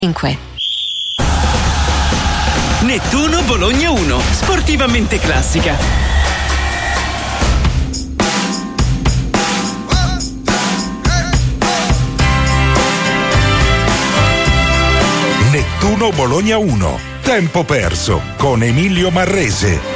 Nettuno Bologna 1, sportivamente classica. Nettuno Bologna 1, tempo perso con Emilio Marrese.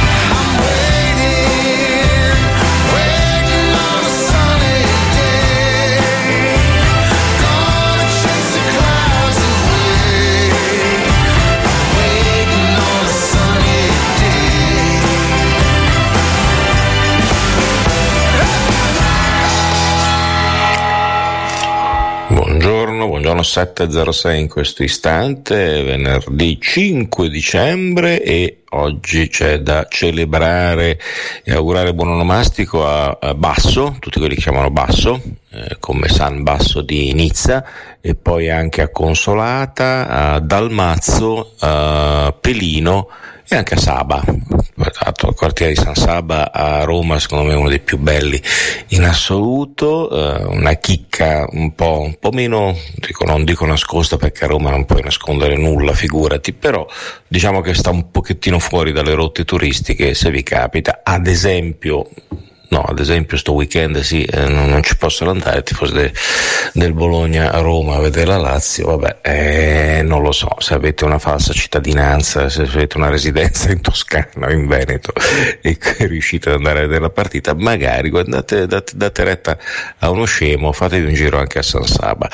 Buongiorno 7.06 in questo istante, venerdì 5 dicembre e oggi c'è da celebrare e augurare buon onomastico a Basso, tutti quelli che chiamano Basso, come San Basso di Nizza, e poi anche a Consolata, a Dalmazzo, a Pelino e anche a Saba. Il quartiere di San Saba a Roma secondo me è uno dei più belli in assoluto, una chicca un po' meno, non dico nascosta perché a Roma non puoi nascondere nulla, figurati, però diciamo che sta un pochettino fuori dalle rotte turistiche se vi capita. Ad esempio sto weekend non ci possono andare, tifosi del Bologna a Roma a vedere la Lazio, non lo so, se avete una falsa cittadinanza, se avete una residenza in Toscana o in Veneto e riuscite ad andare a vedere la partita, magari date retta a uno scemo, fatevi un giro anche a San Saba.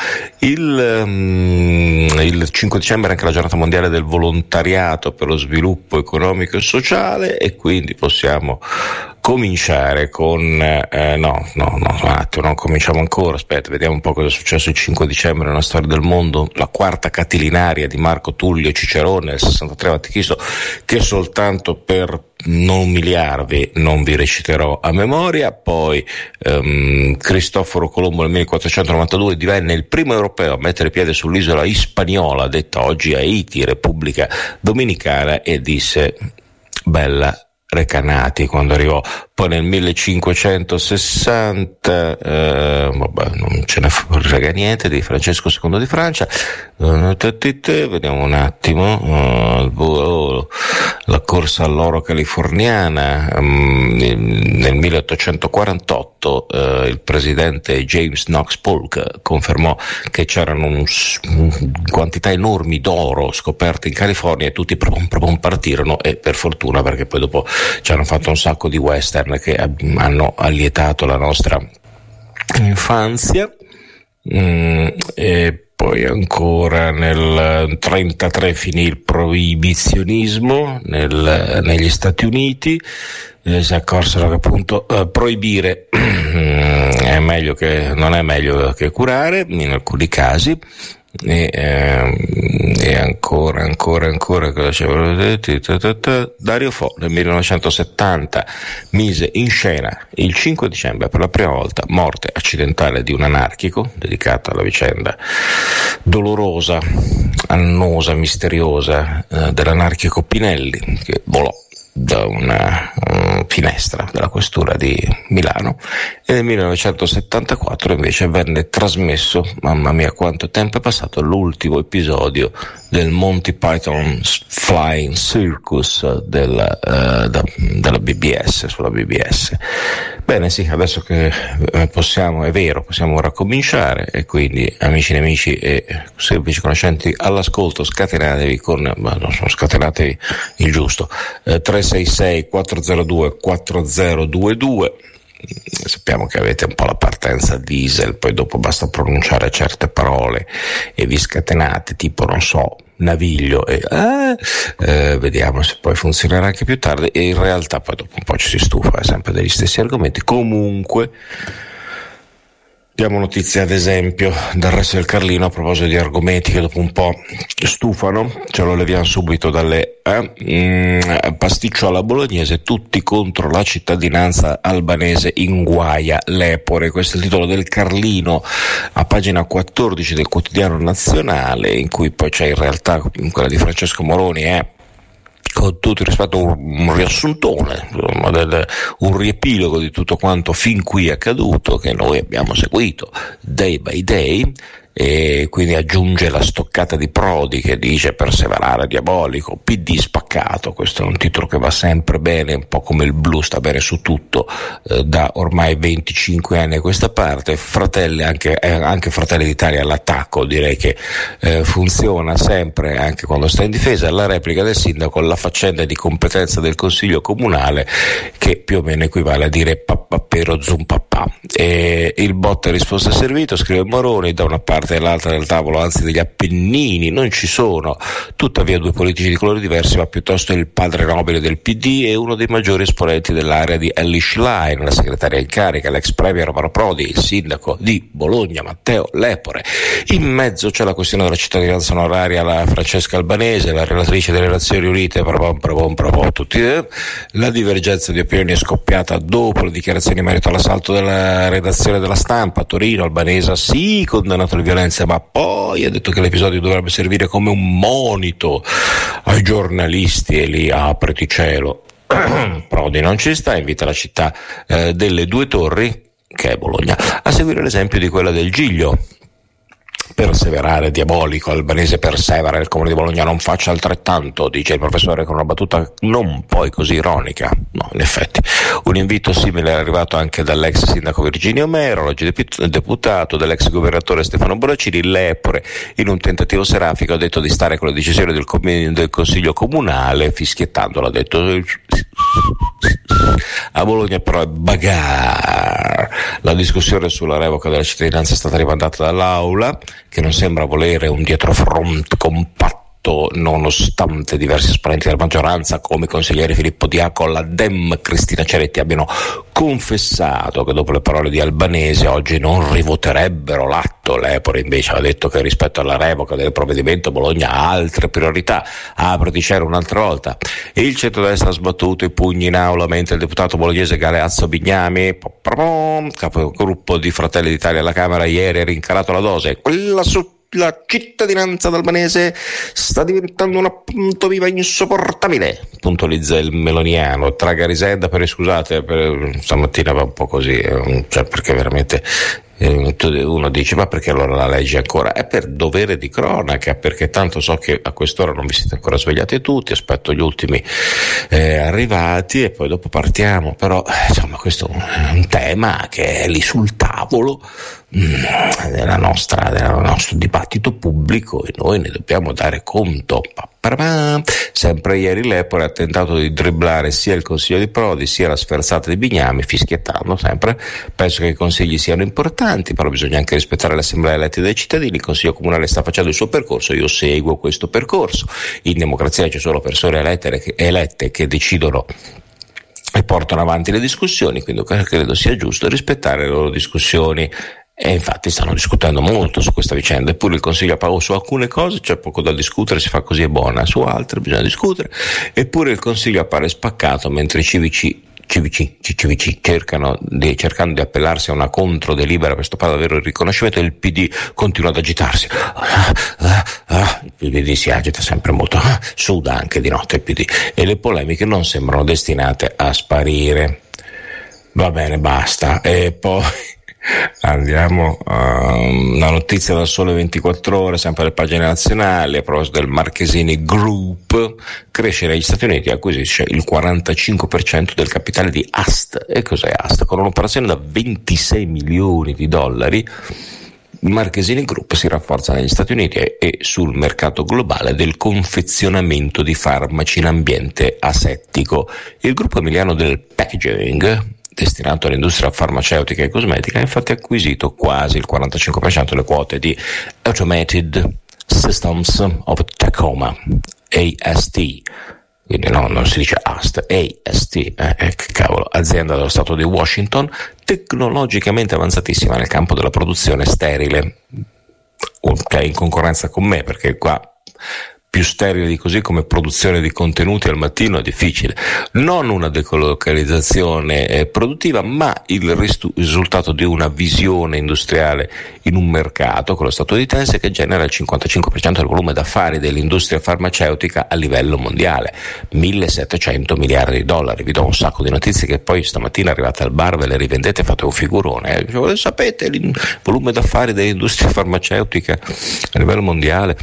Il 5 dicembre è anche la giornata mondiale del volontariato per lo sviluppo economico e sociale, e quindi possiamo cominciare con un attimo, non cominciamo ancora, aspetta, vediamo un po' cosa è successo il 5 dicembre nella storia del mondo. La quarta catilinaria di Marco Tullio Cicerone nel 63 a.C., che soltanto per non umiliarvi non vi reciterò a memoria. Poi Cristoforo Colombo nel 1492 divenne il primo europeo a mettere piede sull'isola Hispaniola, detta oggi Haiti, Repubblica Dominicana, e disse bella recanati quando arrivò. Poi nel 1560 non ce ne frega niente di Francesco II di Francia. Vediamo un attimo, la corsa all'oro californiana. Nel 1848 il presidente James Knox Polk confermò che c'erano quantità enormi d'oro scoperte in California, e tutti partirono, e per fortuna, perché poi dopo ci hanno fatto un sacco di western che hanno allietato la nostra infanzia. E poi ancora nel 33 finì il proibizionismo negli Stati Uniti, si accorsero che appunto proibire non è meglio che curare in alcuni casi. E ancora cosa c'è? Dario Fo nel 1970 mise in scena il 5 dicembre per la prima volta Morte accidentale di un anarchico, dedicata alla vicenda dolorosa, annosa, misteriosa dell'anarchico Pinelli, che volò da una finestra della questura di Milano, e nel 1974 invece venne trasmesso, mamma mia quanto tempo è passato, l'ultimo episodio del Monty Python Flying Circus della BBS, sulla BBS. Bene, sì, adesso che possiamo ora cominciare, e quindi amici e nemici e semplici conoscenti all'ascolto, scatenatevi scatenatevi il giusto, 366 402 4022. Sappiamo che avete un po' la partenza diesel, poi dopo basta pronunciare certe parole e vi scatenate, tipo non so, naviglio, e vediamo se poi funzionerà anche più tardi, e in realtà poi dopo un po' ci si stufa, è sempre degli stessi argomenti. Comunque diamo notizie ad esempio dal Resto del Carlino a proposito di argomenti che dopo un po' stufano, ce lo leviamo subito dalle pasticcio alla bolognese, tutti contro la cittadinanza albanese in guaia l'Epore. Questo è il titolo del Carlino a pagina 14 del Quotidiano Nazionale, in cui poi c'è in realtà quella di Francesco Moroni, con tutto il rispetto un riassuntone, un riepilogo di tutto quanto fin qui è accaduto, che noi abbiamo seguito day by day, e quindi aggiunge la stoccata di Prodi che dice perseverare diabolico, PD spaccato. Questo è un titolo che va sempre bene, un po' come il blu sta bene su tutto, da ormai 25 anni a questa parte. Fratelli, anche Fratelli d'Italia all'attacco, direi che funziona sempre anche quando sta in difesa. La replica del sindaco, la faccenda di competenza del consiglio comunale, che più o meno equivale a dire pappapero zum papà. Il botta e risposta servito, scrive Moroni, da una parte e l'altra del tavolo, anzi degli Appennini, non ci sono tuttavia due politici di colori diversi, ma piuttosto il padre nobile del PD e uno dei maggiori esponenti dell'area di Elly Schlein, la segretaria in carica, l'ex premier Romano Prodi, il sindaco di Bologna Matteo Lepore. In mezzo c'è la questione della cittadinanza onoraria, la Francesca Albanese, la relatrice delle Nazioni Unite, tutti. La divergenza di opinioni è scoppiata dopo le dichiarazioni in merito all'assalto della redazione della Stampa a Torino. Albanese sì, condannato le violenze, ma poi ha detto che l'episodio dovrebbe servire come un monito ai giornalisti, e lì apriti cielo. Prodi non ci sta, invita la città delle due torri, che è Bologna, a seguire l'esempio di quella del Giglio. Perseverare diabolico, Albanese persevera, il comune di Bologna non faccia altrettanto, dice il professore con una battuta non poi così ironica. No, in effetti un invito simile è arrivato anche dall'ex sindaco Virginio Mero, oggi deputato, dall'ex governatore Stefano Bonaccini. Lepore, in un tentativo serafico, ha detto di stare con le decisioni del consiglio comunale, fischiettandolo, ha detto. A Bologna però è bagarre. La discussione sulla revoca della cittadinanza è stata rimandata dall'Aula, che non sembra volere un dietrofront compatto, nonostante diversi esponenti della maggioranza, come i consiglieri Filippo Diaco, la Dem Cristina Ceretti, abbiano confessato che dopo le parole di Albanese oggi non rivoterebbero l'atto. Lepore invece ha detto che rispetto alla revoca del provvedimento Bologna ha altre priorità. Apriti cielo un'altra volta. Il centrodestra ha sbattuto i pugni in aula mentre il deputato bolognese Galeazzo Bignami, capogruppo di Fratelli d'Italia alla Camera, ieri ha rincarato la dose. Quella su la cittadinanza albanese sta diventando una puntoviva insopportabile, puntualizza il meloniano. Traga Risenda, scusate, stamattina va un po' così, cioè perché veramente uno dice ma perché allora la legge ancora? È per dovere di cronaca, perché tanto so che a quest'ora non vi siete ancora svegliati tutti, aspetto gli ultimi arrivati e poi dopo partiamo. Però insomma questo è un tema che è lì sul tavolo del nostro dibattito pubblico e noi ne dobbiamo dare conto. Sempre ieri Lepore ha tentato di dribblare sia il consiglio di Prodi sia la sferzata di Bignami, fischiettando sempre. Penso che i consigli siano importanti, però bisogna anche rispettare l'assemblea eletta dai cittadini. Il consiglio comunale sta facendo il suo percorso, io seguo questo percorso. In democrazia ci sono persone elette che decidono e portano avanti le discussioni, quindi credo sia giusto rispettare le loro discussioni. E infatti stanno discutendo molto su questa vicenda, eppure il Consiglio su alcune cose c'è poco da discutere, si fa così è buona, su altre bisogna discutere, eppure il Consiglio appare spaccato mentre i CVC cercano di appellarsi a una controdelibera per stoppare davvero il riconoscimento, e il PD continua ad agitarsi. Il PD si agita sempre molto, suda anche di notte il PD, e le polemiche non sembrano destinate a sparire. Va bene, basta. E poi andiamo a una notizia dal Sole 24 Ore, sempre alle pagine nazionali, a proposito del Marchesini Group. Cresce negli Stati Uniti e acquisisce il 45% del capitale di Ast. E cos'è Ast? Con un'operazione da 26 milioni di dollari, il Marchesini Group si rafforza negli Stati Uniti e sul mercato globale del confezionamento di farmaci in ambiente asettico. Il gruppo emiliano del packaging, destinato all'industria farmaceutica e cosmetica, ha infatti acquisito quasi il 45% delle quote di Automated Systems of Tacoma, AST, quindi no, non si dice AST, AST, che cavolo, azienda dello stato di Washington, tecnologicamente avanzatissima nel campo della produzione sterile, che è in concorrenza con me, perché qua più sterile di così come produzione di contenuti al mattino è difficile. Non una decolocalizzazione produttiva, ma il risultato di una visione industriale in un mercato, quello statunitense, che genera il 55% del volume d'affari dell'industria farmaceutica a livello mondiale, 1.700 miliardi di dollari. Vi do un sacco di notizie che poi stamattina arrivate al bar, ve le rivendete e fate un figurone. Sapete il volume d'affari dell'industria farmaceutica a livello mondiale?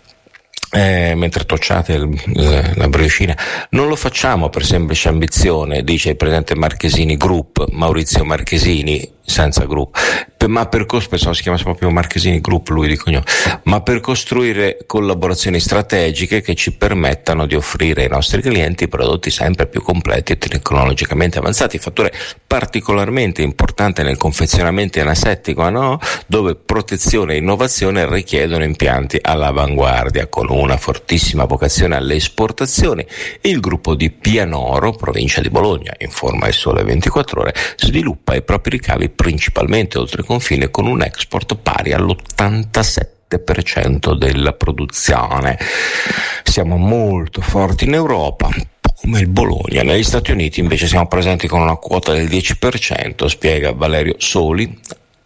Mentre tocciate la brioscina. Non lo facciamo per semplice ambizione, dice il presidente Marchesini Group, Maurizio Marchesini, senza gruppo, ma pensavo si chiamasse proprio Marchesini Group lui di cognome, ma per costruire collaborazioni strategiche che ci permettano di offrire ai nostri clienti prodotti sempre più completi e tecnologicamente avanzati. Fattore particolarmente importante nel confezionamento anasettico, no? Dove protezione e innovazione richiedono impianti all'avanguardia, con una fortissima vocazione alle esportazioni. Il gruppo di Pianoro, provincia di Bologna, informa il Sole 24 Ore, sviluppa i propri ricavi principalmente oltre confine, con un export pari all'87% della produzione. Siamo molto forti in Europa, come il Bologna. Negli Stati Uniti invece siamo presenti con una quota del 10%, spiega Valerio Soli,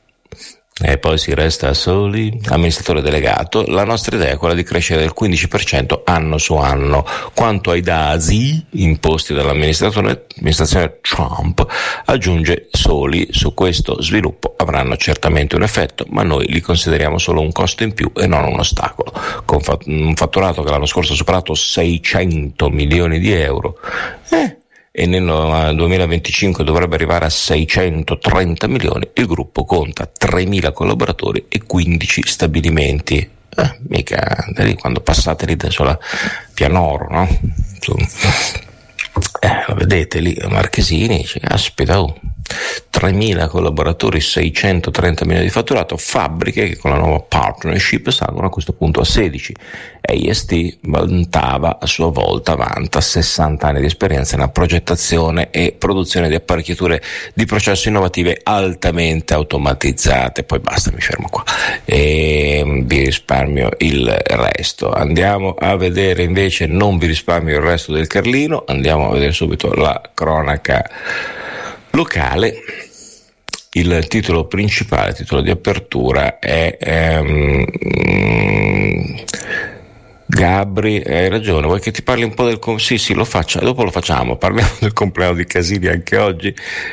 e poi si resta soli, amministratore delegato. La nostra idea è quella di crescere del 15% anno su anno. Quanto ai dazi imposti dall'amministrazione Trump, aggiunge Soli, su questo sviluppo avranno certamente un effetto, ma noi li consideriamo solo un costo in più e non un ostacolo. Con un fatturato che l'anno scorso ha superato 600 milioni di euro, e nel 2025 dovrebbe arrivare a 630 milioni, il gruppo conta 3.000 collaboratori e 15 stabilimenti. Mica da lì, quando passate lì da sulla Pianoro, no? Lo vedete lì, Marchesini, aspetta, 3.000 collaboratori, 630 milioni di fatturato, fabbriche che con la nuova partnership salgono a questo punto a 16. AST vanta a sua volta 60 anni di esperienza nella progettazione e produzione di apparecchiature di processi innovative altamente automatizzate. Poi basta, mi fermo qua e vi risparmio il resto. Andiamo a vedere invece, non vi risparmio il resto del Carlino, andiamo a vedere subito la cronaca locale. Il titolo principale, il titolo di apertura è Gabri, hai ragione, vuoi che ti parli un po' del sì, lo faccio, dopo lo facciamo, parliamo del compleanno di Casini anche oggi.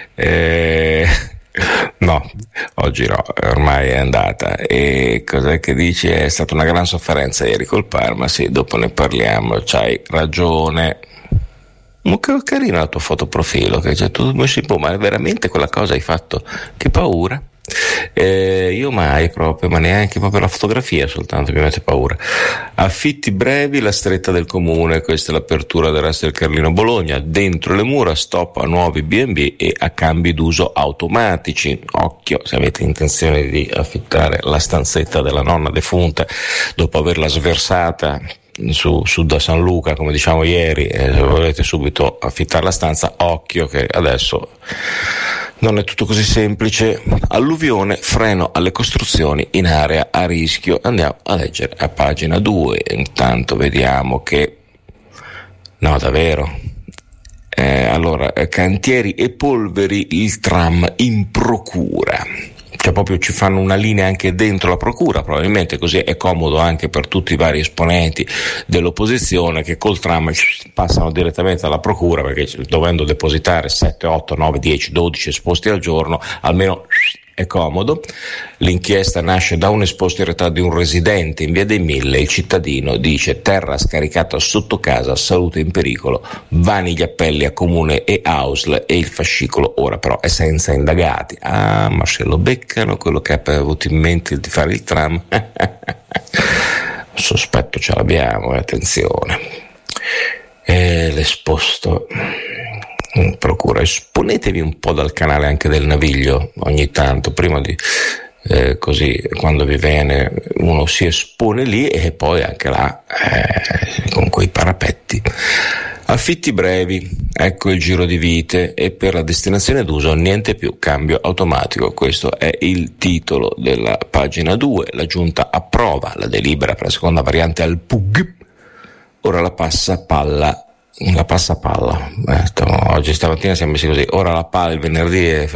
No, oggi no, ormai è andata. E cos'è che dici? È stata una gran sofferenza ieri col Parma, sì, dopo ne parliamo, c'hai ragione. Ma che carina la tua fotoprofilo, che c'è tu, ma veramente quella cosa hai fatto? Che paura. Io mai proprio, ma neanche proprio la fotografia soltanto mi mette paura. Affitti brevi, la stretta del comune, questa è l'apertura del resto del Carlino Bologna. Dentro le mura, stop a nuovi B&B e a cambi d'uso automatici. Occhio se avete intenzione di affittare la stanzetta della nonna defunta dopo averla sversata su da San Luca, come diciamo ieri, volete subito affittare la stanza, occhio che adesso non è tutto così semplice. Alluvione, freno alle costruzioni in area a rischio. Andiamo a leggere a pagina 2. Intanto vediamo che no, davvero. Allora, cantieri e polveri, il tram in procura. Cioè proprio ci fanno una linea anche dentro la procura, probabilmente così è comodo anche per tutti i vari esponenti dell'opposizione che col tram passano direttamente alla procura, perché dovendo depositare 7, 8, 9, 10, 12 esposti al giorno, almeno è comodo. L'inchiesta nasce da un esposto in realtà di un residente in via dei Mille. Il cittadino dice: terra scaricata sotto casa, salute in pericolo, vani gli appelli a comune e AUSL e il fascicolo ora però è senza indagati. Ah, ma se lo beccano quello che ha avuto in mente di fare il tram. Sospetto ce l'abbiamo, attenzione. L'esposto in procura, esponetevi un po' dal canale anche del Naviglio ogni tanto, prima di così quando vi viene uno si espone lì e poi anche là con quei parapetti. Affitti brevi, ecco il giro di vite, e per la destinazione d'uso niente più cambio automatico. Questo è il titolo della pagina 2. La giunta approva la delibera per la seconda variante al PUG ora la passapalla. Oggi stamattina siamo messi così, ora la palla il venerdì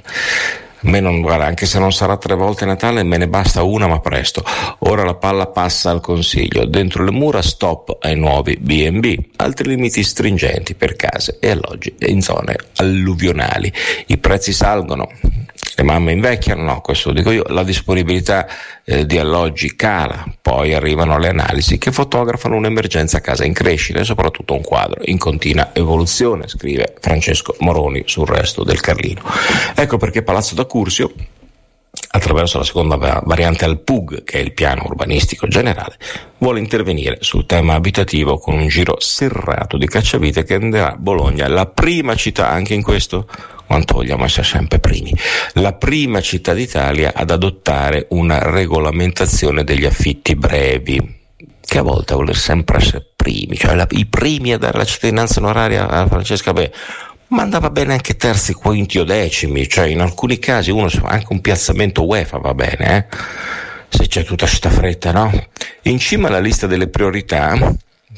guarda, anche se non sarà 3 volte Natale, me ne basta una, ma presto. Ora la palla passa al Consiglio, dentro le mura stop ai nuovi B&B, altri limiti stringenti per case e alloggi in zone alluvionali. I prezzi salgono, le mamme invecchiano, no, questo lo dico io, la disponibilità di alloggi cala, poi arrivano le analisi che fotografano un'emergenza casa in crescita e soprattutto un quadro in continua evoluzione, scrive Francesco Moroni sul Resto del Carlino. Ecco perché Palazzo da Curzio, attraverso la seconda variante al PUG, che è il piano urbanistico generale, vuole intervenire sul tema abitativo con un giro serrato di cacciavite che renderà Bologna la prima città, anche in questo quanto vogliamo essere sempre primi, la prima città d'Italia ad adottare una regolamentazione degli affitti brevi, che a volte vuole sempre essere primi, cioè i primi a dare la cittadinanza onoraria a Francesca ma andava bene anche terzi, quinti o decimi, cioè in alcuni casi anche un piazzamento UEFA va bene, se c'è tutta sta fretta, no? In cima alla lista delle priorità,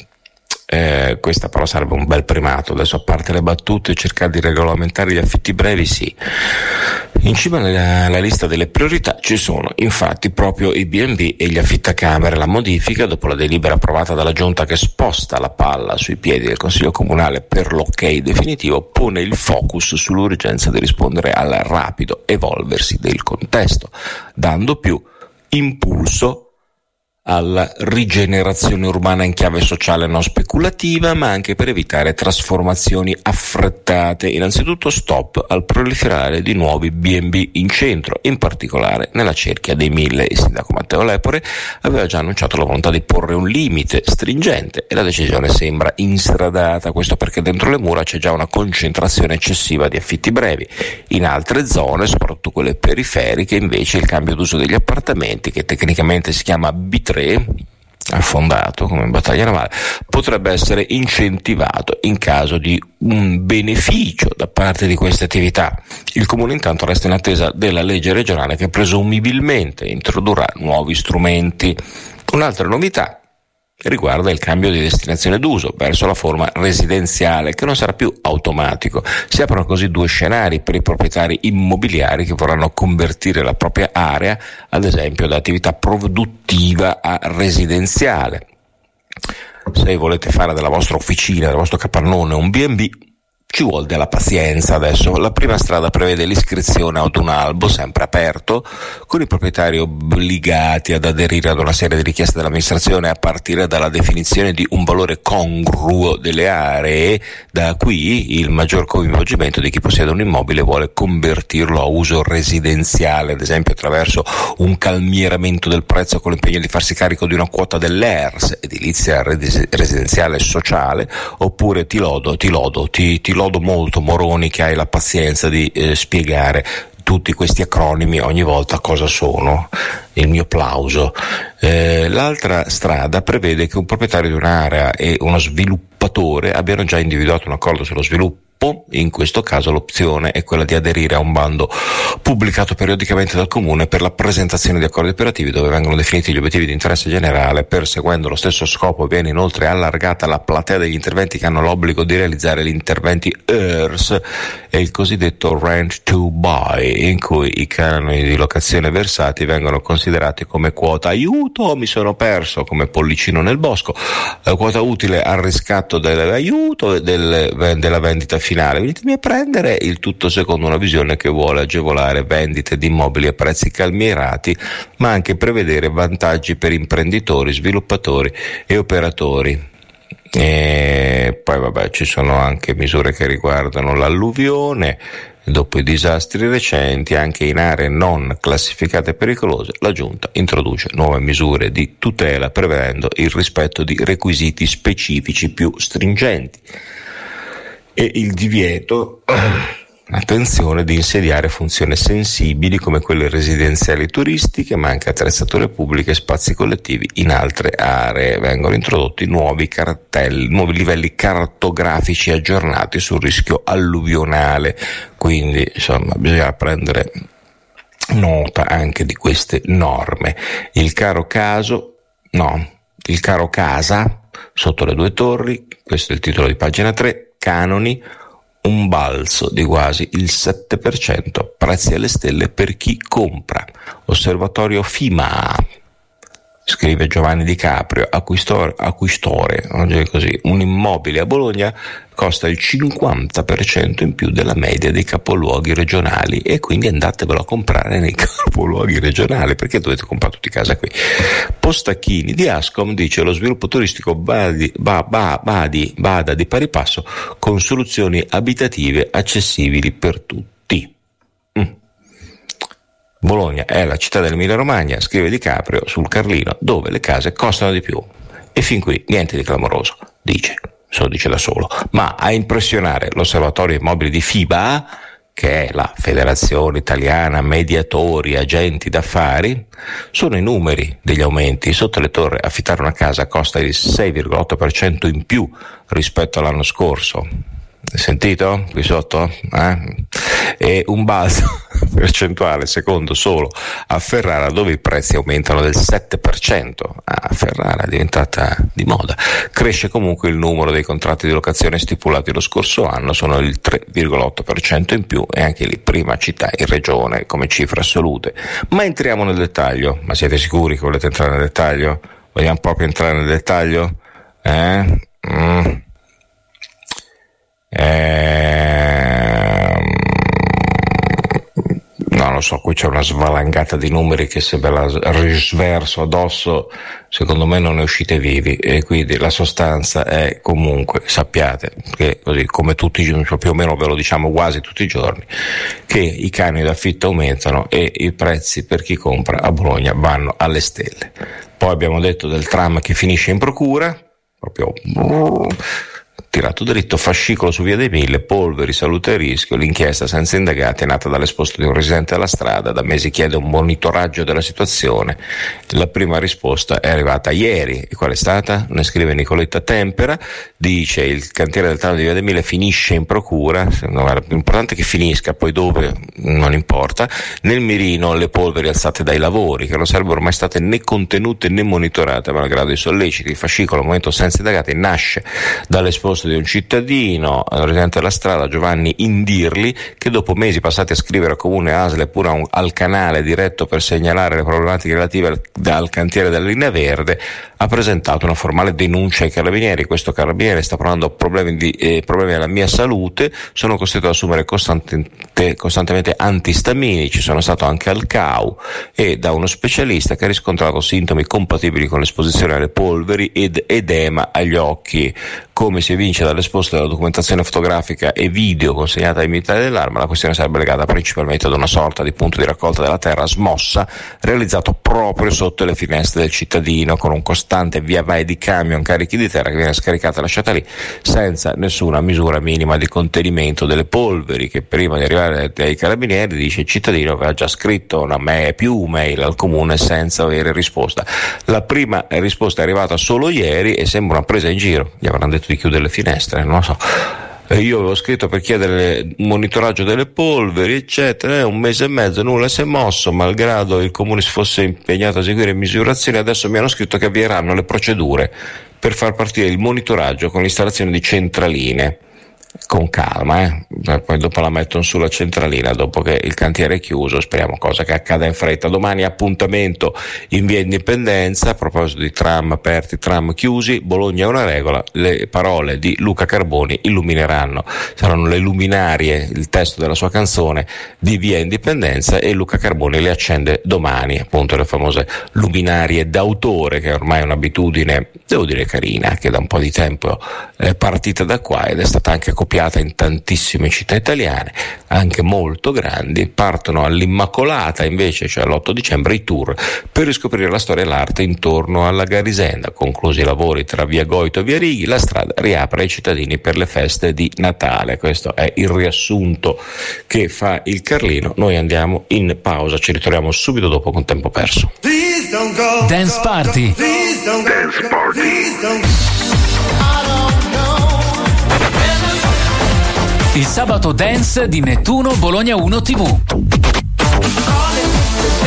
questa però sarebbe un bel primato, adesso a parte le battute, cercare di regolamentare gli affitti brevi, sì. In cima alla lista delle priorità ci sono infatti proprio i B&B e gli affittacamere. La modifica, dopo la delibera approvata dalla Giunta che sposta la palla sui piedi del Consiglio Comunale per l'ok definitivo, pone il focus sull'urgenza di rispondere al rapido evolversi del contesto, dando più impulso alla rigenerazione urbana in chiave sociale non speculativa, ma anche per evitare trasformazioni affrettate. Innanzitutto stop al proliferare di nuovi B&B in centro, in particolare nella cerchia dei 1000. Il sindaco Matteo Lepore aveva già annunciato la volontà di porre un limite stringente e la decisione sembra instradata, questo perché dentro le mura c'è già una concentrazione eccessiva di affitti brevi. In altre zone, soprattutto quelle periferiche, invece il cambio d'uso degli appartamenti, che tecnicamente si chiama B3, affondato come in battaglia navale, potrebbe essere incentivato in caso di un beneficio da parte di queste attività. Il Comune intanto resta in attesa della legge regionale che presumibilmente introdurrà nuovi strumenti. Un'altra novità riguarda il cambio di destinazione d'uso verso la forma residenziale, che non sarà più automatico. Si aprono così 2 scenari per i proprietari immobiliari che vorranno convertire la propria area, ad esempio, da attività produttiva a residenziale. Se volete fare della vostra officina, del vostro capannone un B&B, ci vuole della pazienza adesso. La prima strada prevede l'iscrizione ad un albo sempre aperto, con i proprietari obbligati ad aderire ad una serie di richieste dell'amministrazione a partire dalla definizione di un valore congruo delle aree. Da qui il maggior coinvolgimento di chi possiede un immobile e vuole convertirlo a uso residenziale, ad esempio attraverso un calmieramento del prezzo con l'impegno di farsi carico di una quota dell'ERS, edilizia residenziale sociale, oppure ti lodo molto, Moroni, che hai la pazienza di spiegare tutti questi acronimi ogni volta cosa sono. Il mio plauso. L'altra strada prevede che un proprietario di un'area e uno sviluppatore abbiano già individuato un accordo sullo sviluppo. In questo caso l'opzione è quella di aderire a un bando pubblicato periodicamente dal Comune per la presentazione di accordi operativi dove vengono definiti gli obiettivi di interesse generale. Perseguendo lo stesso scopo viene inoltre allargata la platea degli interventi che hanno l'obbligo di realizzare gli interventi ERS e il cosiddetto rent to buy, in cui i canoni di locazione versati vengono considerati come quota aiuto, mi sono perso, come pollicino nel bosco, quota utile al riscatto dell'aiuto della vendita finale. Venitemi a prendere, il tutto secondo una visione che vuole agevolare vendite di immobili a prezzi calmierati, ma anche prevedere vantaggi per imprenditori, sviluppatori e operatori. E poi ci sono anche misure che riguardano l'alluvione. Dopo i disastri recenti, anche in aree non classificate pericolose, la Giunta introduce nuove misure di tutela prevedendo il rispetto di requisiti specifici più stringenti e il divieto, attenzione, di insediare funzioni sensibili come quelle residenziali turistiche, ma anche attrezzature pubbliche e spazi collettivi in altre aree. Vengono introdotti nuovi livelli cartografici aggiornati sul rischio alluvionale, quindi insomma bisogna prendere nota anche di queste norme. Il caro casa Sotto le due torri, questo è il titolo di pagina 3, canoni, un balzo di quasi il 7%, prezzi alle stelle per chi compra. Osservatorio FIMA, scrive Giovanni Di Caprio, acquistore, così, un immobile a Bologna costa il 50% in più della media dei capoluoghi regionali, e quindi andatevelo a comprare nei capoluoghi regionali, perché dovete comprare tutti casa qui. Postacchini di Ascom dice: lo sviluppo turistico bada di pari passo con soluzioni abitative accessibili per tutti. Bologna è la città dell'Emilia Romagna, scrive Di Caprio sul Carlino, dove le case costano di più. E fin qui niente di clamoroso, dice da solo. Ma a impressionare l'osservatorio immobili di FIBA, che è la Federazione Italiana Mediatori Agenti d'Affari, sono i numeri degli aumenti. Sotto le torri affittare una casa costa il 6,8% in più rispetto all'anno scorso. Sentito qui sotto? E un balzo percentuale secondo solo a Ferrara, dove i prezzi aumentano del 7%. Ferrara è diventata di moda. Cresce comunque il numero dei contratti di locazione stipulati lo scorso anno, sono il 3,8% in più, e anche lì prima città in regione come cifre assolute. Ma entriamo nel dettaglio. Ma siete sicuri che volete entrare nel dettaglio? Vogliamo proprio entrare nel dettaglio? No, lo so, qui c'è una svalangata di numeri che se ve la risverso addosso, secondo me non ne uscite vivi, e quindi la sostanza è comunque, sappiate che così come tutti, più o meno ve lo diciamo quasi tutti i giorni, che i canoni d'affitto aumentano e i prezzi per chi compra a Bologna vanno alle stelle. Poi abbiamo detto del tram che finisce in procura, proprio tirato dritto, fascicolo su Via dei Mille, polveri, salute e rischio, l'inchiesta senza indagati è nata dall'esposto di un residente alla strada, da mesi chiede un monitoraggio della situazione, la prima risposta è arrivata ieri. E qual è stata? Ne scrive Nicoletta Tempera, dice: il cantiere del tram di Via dei Mille finisce in procura, l'importante è che finisca, poi dove non importa. Nel mirino le polveri alzate dai lavori, che non sarebbero mai state né contenute né monitorate, malgrado i solleciti. Il fascicolo, al momento senza indagati, nasce dall'esposto di un cittadino, residente della strada, Giovanni Indirli, che dopo mesi passati a scrivere a comune, ASL e pure al canale diretto per segnalare le problematiche relative al cantiere della linea verde, ha presentato una formale denuncia ai carabinieri. Questo carabiniere sta parlando problemi della mia salute, sono costretto ad assumere costantemente antistaminici, sono stato anche al CAU e da uno specialista che ha riscontrato sintomi compatibili con l'esposizione alle polveri ed edema agli occhi. Come si evince dall'esposto della documentazione fotografica e video consegnata ai militari dell'Arma, la questione sarebbe legata principalmente ad una sorta di punto di raccolta della terra smossa realizzato proprio sotto le finestre del cittadino, con un costante via vai di camion carichi di terra che viene scaricata e lasciata lì senza nessuna misura minima di contenimento delle polveri, che prima di arrivare ai carabinieri, dice il cittadino, aveva già scritto più mail al comune senza avere risposta. La prima risposta è arrivata solo ieri e sembra una presa in giro, gli avranno detto di chiudere le finestre, non lo so. Io avevo scritto per chiedere un monitoraggio delle polveri, eccetera, 1 mese e mezzo, nulla si è mosso, malgrado il comune si fosse impegnato a eseguire misurazioni. Adesso mi hanno scritto che avvieranno le procedure per far partire il monitoraggio con l'installazione di centraline. Con calma, poi dopo la mettono sulla centralina dopo che il cantiere è chiuso, speriamo cosa che accada in fretta. Domani appuntamento in via Indipendenza, a proposito di tram aperti, tram chiusi, Bologna è una regola, le parole di Luca Carboni illumineranno, saranno le luminarie, il testo della sua canzone di via Indipendenza, e Luca Carboni le accende domani, appunto le famose luminarie d'autore, che ormai è un'abitudine, devo dire carina, che da un po' di tempo è partita da qua ed è stata anche copiata in tantissime città italiane, anche molto grandi. Partono all'Immacolata invece, cioè l'8 dicembre, i tour per riscoprire la storia e l'arte intorno alla Garisenda. Conclusi i lavori tra via Goito e via Righi, la strada riapre ai cittadini per le feste di Natale. Questo è il riassunto che fa il Carlino. Noi andiamo in pausa, ci ritroviamo subito dopo con Tempo Perso. Dance Party. Dance Party. Il sabato dance di Nettuno Bologna 1 TV.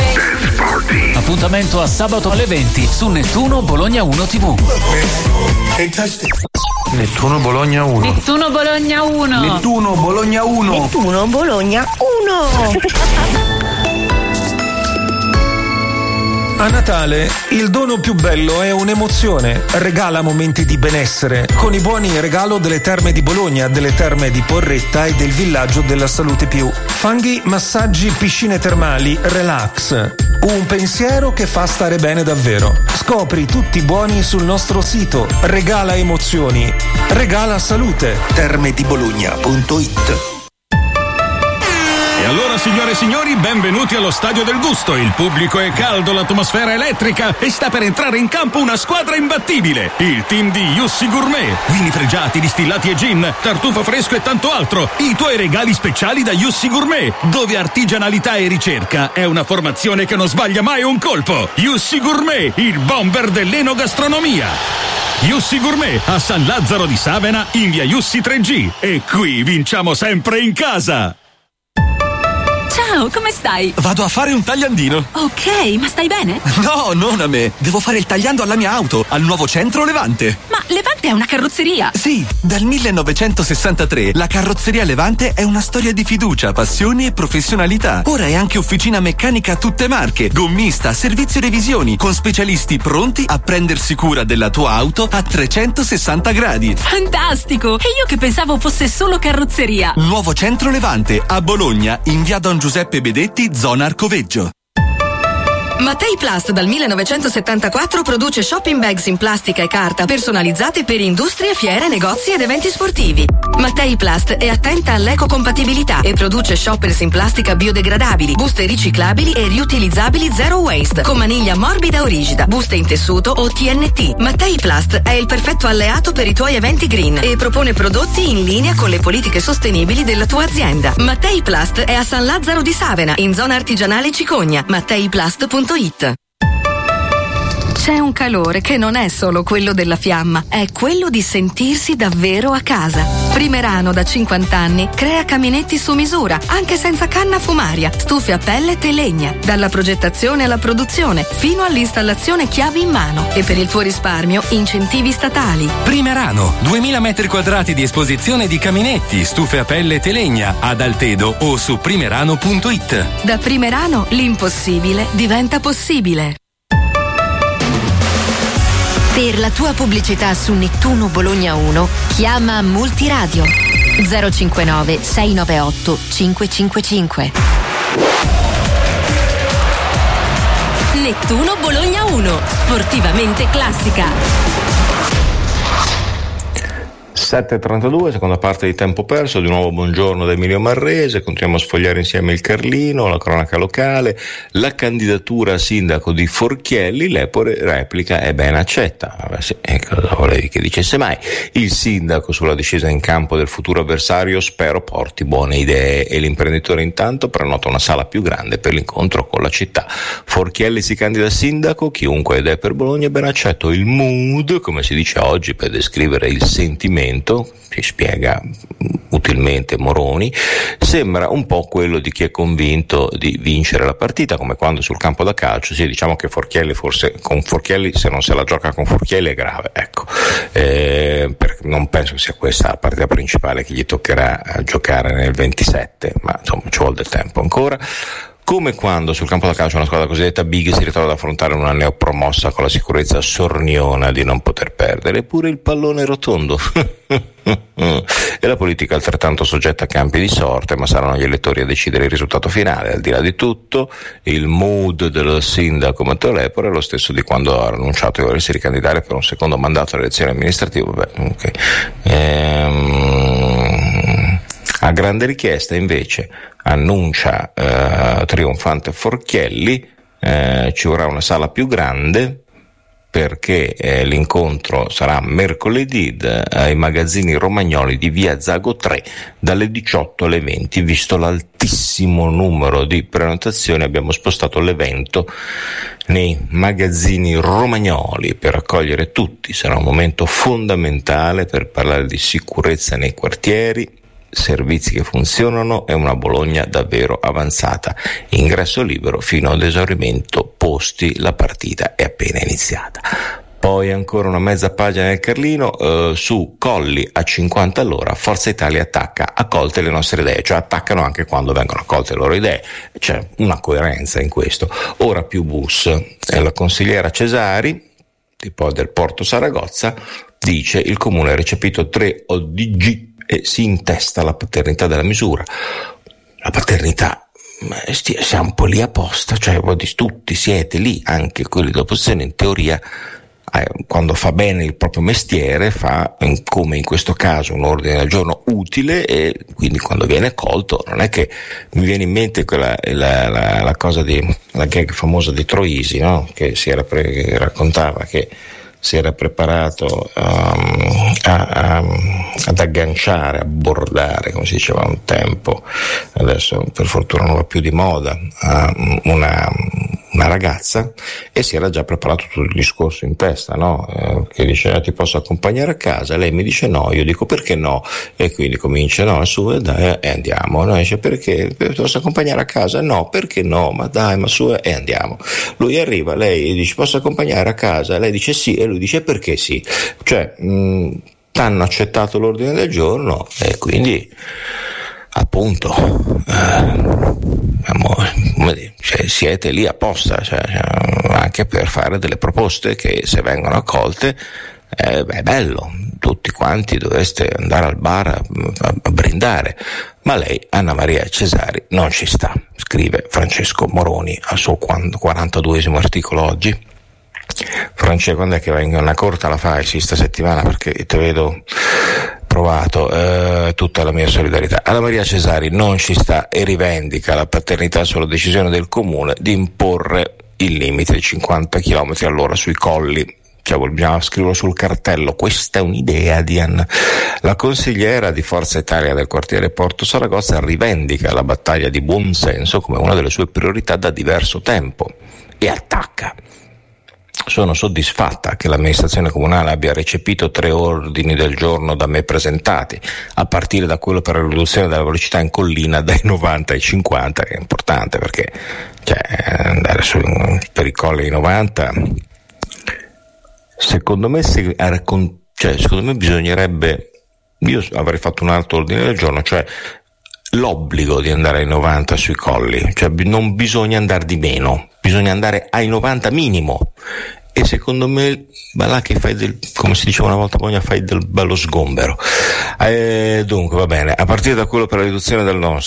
Appuntamento a sabato alle 20 su Nettuno Bologna 1 TV. Nettuno Bologna 1. Nettuno Bologna 1. Nettuno Bologna 1. Nettuno Bologna 1. A Natale il dono più bello è un'emozione. Regala momenti di benessere con i buoni regalo delle Terme di Bologna, delle Terme di Porretta e del Villaggio della Salute Più. Fanghi, massaggi, piscine termali, relax. Un pensiero che fa stare bene davvero. Scopri tutti i buoni sul nostro sito. Regala emozioni. Regala salute. termedibologna.it. E allora, signore e signori, benvenuti allo Stadio del Gusto. Il pubblico è caldo, l'atmosfera è elettrica e sta per entrare in campo una squadra imbattibile. Il team di Jussi Gourmet. Vini pregiati, distillati e gin, tartufo fresco e tanto altro. I tuoi regali speciali da Jussi Gourmet, dove artigianalità e ricerca è una formazione che non sbaglia mai un colpo. Jussi Gourmet, il bomber dell'enogastronomia. Jussi Gourmet a San Lazzaro di Savena in via Jussi 3G. E qui vinciamo sempre in casa. Ciao, come stai? Vado a fare un tagliandino. Ok, ma stai bene? No, non a me. Devo fare il tagliando alla mia auto, al nuovo centro Levante. Ma Levante è una carrozzeria? Sì, dal 1963 la carrozzeria Levante è una storia di fiducia, passione e professionalità. Ora è anche officina meccanica a tutte marche, gommista, servizio revisioni, con specialisti pronti a prendersi cura della tua auto a 360 gradi. Fantastico! E io che pensavo fosse solo carrozzeria. Nuovo centro Levante, a Bologna, in via Don Giuseppe Bedetti, zona Arcoveggio. Mattei Plast dal 1974 produce shopping bags in plastica e carta personalizzate per industrie, fiere, negozi ed eventi sportivi. Mattei Plast è attenta all'ecocompatibilità e produce shoppers in plastica biodegradabili, buste riciclabili e riutilizzabili zero waste, con maniglia morbida o rigida, buste in tessuto o TNT. Mattei Plast è il perfetto alleato per i tuoi eventi green e propone prodotti in linea con le politiche sostenibili della tua azienda. Mattei Plast è a San Lazzaro di Savena, in zona artigianale Cicogna. MatteiPlast.it. C'è un calore che non è solo quello della fiamma, è quello di sentirsi davvero a casa. Primerano da 50 anni crea caminetti su misura, anche senza canna fumaria, stufe a pellet e legna, dalla progettazione alla produzione, fino all'installazione chiavi in mano. E per il tuo risparmio, incentivi statali. Primerano, 2000 metri quadrati di esposizione di caminetti, stufe a pellet e legna, ad Altedo o su primerano.it. Da Primerano l'impossibile diventa possibile. Per la tua pubblicità su Nettuno Bologna 1 chiama Multiradio 059 698 555. Nettuno Bologna 1, sportivamente classica. 7.32, seconda parte di Tempo Perso. Di nuovo buongiorno da Emilio Marrese. Continuiamo a sfogliare insieme il Carlino, la cronaca locale, la candidatura a sindaco di Forchielli. L'Epore replica è ben accetta. Vabbè, sì, cosa volevi che dicesse mai? Il sindaco sulla discesa in campo del futuro avversario spero porti buone idee, e l'imprenditore intanto prenota una sala più grande per l'incontro con la città. Forchielli si candida a sindaco, chiunque ed è per Bologna è ben accetto. Il mood, come si dice oggi per descrivere il sentimento, si spiega utilmente Moroni, sembra un po' quello di chi è convinto di vincere la partita, come quando sul campo da calcio. Sì, diciamo che Forchielli, forse con Forchielli, se non se la gioca con Forchielli è grave, ecco, perché non penso che sia questa la partita principale che gli toccherà giocare nel 27, ma insomma ci vuole del tempo ancora. Come quando sul campo da calcio una squadra cosiddetta big si ritrova ad affrontare una neopromossa con la sicurezza sorniona di non poter perdere, eppure il pallone è rotondo. E la politica è altrettanto soggetta a campi di sorte, ma saranno gli elettori a decidere il risultato finale. Al di là di tutto, il mood del sindaco Matteo Lepore è lo stesso di quando ha annunciato di volersi ricandidare per un secondo mandato alle elezioni amministrative. A grande richiesta invece annuncia trionfante Forchielli, ci vorrà una sala più grande perché l'incontro sarà mercoledì ai magazzini Romagnoli di via Zago 3 dalle 18 alle 20. Visto l'altissimo numero di prenotazioni abbiamo spostato l'evento nei magazzini Romagnoli per accogliere tutti. Sarà un momento fondamentale per parlare di sicurezza nei quartieri, servizi che funzionano e una Bologna davvero avanzata. Ingresso libero fino ad esaurimento posti, la partita è appena iniziata. Poi ancora una mezza pagina del Carlino, su Colli a 50 all'ora, Forza Italia attacca, accolte le nostre idee, cioè attaccano anche quando vengono accolte le loro idee, c'è una coerenza in questo. Ora più bus, la consigliera Cesari, tipo del Porto Saragozza, dice il comune ha recepito 3 ODG e si intesta la paternità della misura. La paternità, siamo un po' lì apposta, cioè voi tutti siete lì, anche quelli dell'opposizione in teoria, quando fa bene il proprio mestiere fa, come in questo caso, un ordine del giorno utile, e quindi quando viene accolto non è che mi viene in mente quella la cosa la gag famosa di Troisi, no? Che che raccontava che si era preparato ad agganciare, a bordare, come si diceva un tempo, adesso per fortuna non va più di moda, una ragazza, e si era già preparato tutto il discorso in testa, no? Che dice ti posso accompagnare a casa, lei mi dice no, io dico perché no, e quindi comincia no, su e andiamo, no? Dice perché ti posso accompagnare a casa, no, perché no, ma dai, ma su e andiamo. Lui arriva, lei dice posso accompagnare a casa, lei dice sì, e lui dice perché sì, cioè hanno accettato l'ordine del giorno e quindi appunto cioè, siete lì apposta, cioè, anche per fare delle proposte che se vengono accolte è bello, tutti quanti dovreste andare al bar a brindare, ma lei, Anna Maria Cesari, non ci sta, scrive Francesco Moroni al suo 42esimo articolo oggi. Francesco, quando è che venga una corta la fai sta settimana, perché te vedo provato, tutta la mia solidarietà. Anna Maria Cesari non ci sta e rivendica la paternità sulla decisione del comune di imporre il limite di 50 km all'ora sui colli. Cioè vogliamo scriverlo sul cartello, questa è un'idea di Anna. La consigliera di Forza Italia del quartiere Porto Saragozza rivendica la battaglia di buonsenso come una delle sue priorità da diverso tempo e attacca. Sono soddisfatta che l'amministrazione comunale abbia recepito 3 ordini del giorno da me presentati, a partire da quello per la riduzione della velocità in collina dai 90 ai 50, che è importante perché andare per i colli ai 90, secondo me bisognerebbe, io avrei fatto un altro ordine del giorno, cioè l'obbligo di andare ai 90 sui colli, cioè non bisogna andare di meno, bisogna andare ai 90 minimo, e secondo me va là che fai come si diceva una volta a Bologna, fai del bello sgombero. Dunque va bene, a partire da quello per la riduzione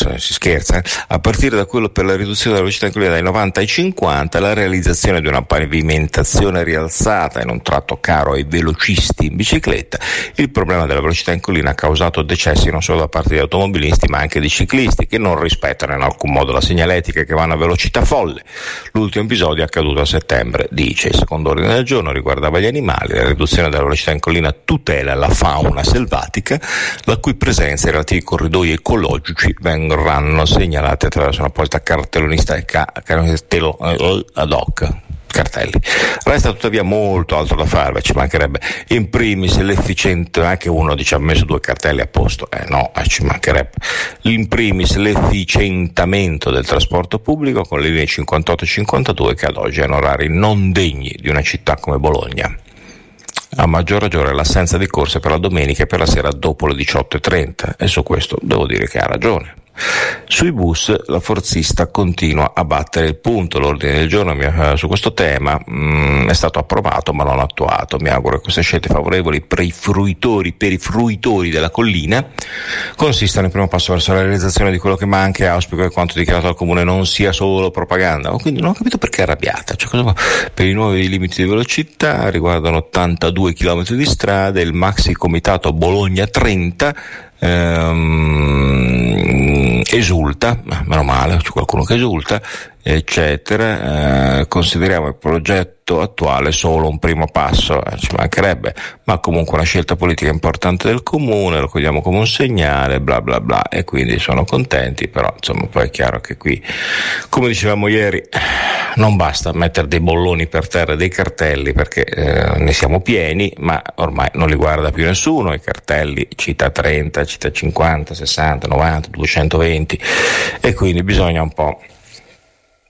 a partire da quello per la riduzione della velocità in collina dai 90 ai 50, la realizzazione di una pavimentazione rialzata in un tratto caro ai velocisti in bicicletta. Il problema della velocità in collina ha causato decessi non solo da parte di automobilisti ma anche di ciclisti che non rispettano in alcun modo la segnaletica e che vanno a velocità folle. L'ultimo episodio è accaduto a settembre, dice. Il secondo ordine del giorno riguardava gli animali. La riduzione della velocità in collina tutela la fauna selvatica, la cui presenza e i relativi corridoi ecologici verranno segnalati attraverso una apposita cartellonista e cartello ad hoc. Cartelli. Resta tuttavia molto altro da fare, ci mancherebbe. In primis l'efficiente, anche uno dice ha messo 2 cartelli a posto, ci mancherebbe. In primis l'efficientamento del trasporto pubblico con le linee 58 e 52 che ad oggi hanno orari non degni di una città come Bologna. A maggior ragione l'assenza di corse per la domenica e per la sera dopo le 18:30, e su questo devo dire che ha ragione. Sui bus la forzista continua a battere il punto. L'ordine del giorno su questo tema è stato approvato ma non attuato. Mi auguro che queste scelte favorevoli per i fruitori della collina consistano in primo passo verso la realizzazione di quello che manca, e auspico che quanto dichiarato dal comune non sia solo propaganda. Quindi non ho capito perché è arrabbiata. Per i nuovi limiti di velocità riguardano 82 km di strade, il maxi comitato Bologna 30 esulta, meno male, c'è qualcuno che esulta, eccetera. Consideriamo il progetto attuale solo un primo passo, ci mancherebbe, ma comunque una scelta politica importante del comune, lo cogliamo come un segnale, bla bla bla, e quindi sono contenti. Però insomma poi è chiaro che qui, come dicevamo ieri, non basta mettere dei bolloni per terra, dei cartelli, perché ne siamo pieni, ma ormai non li guarda più nessuno. I cartelli città 30, città 50, 60, 90, 220, e quindi bisogna un po'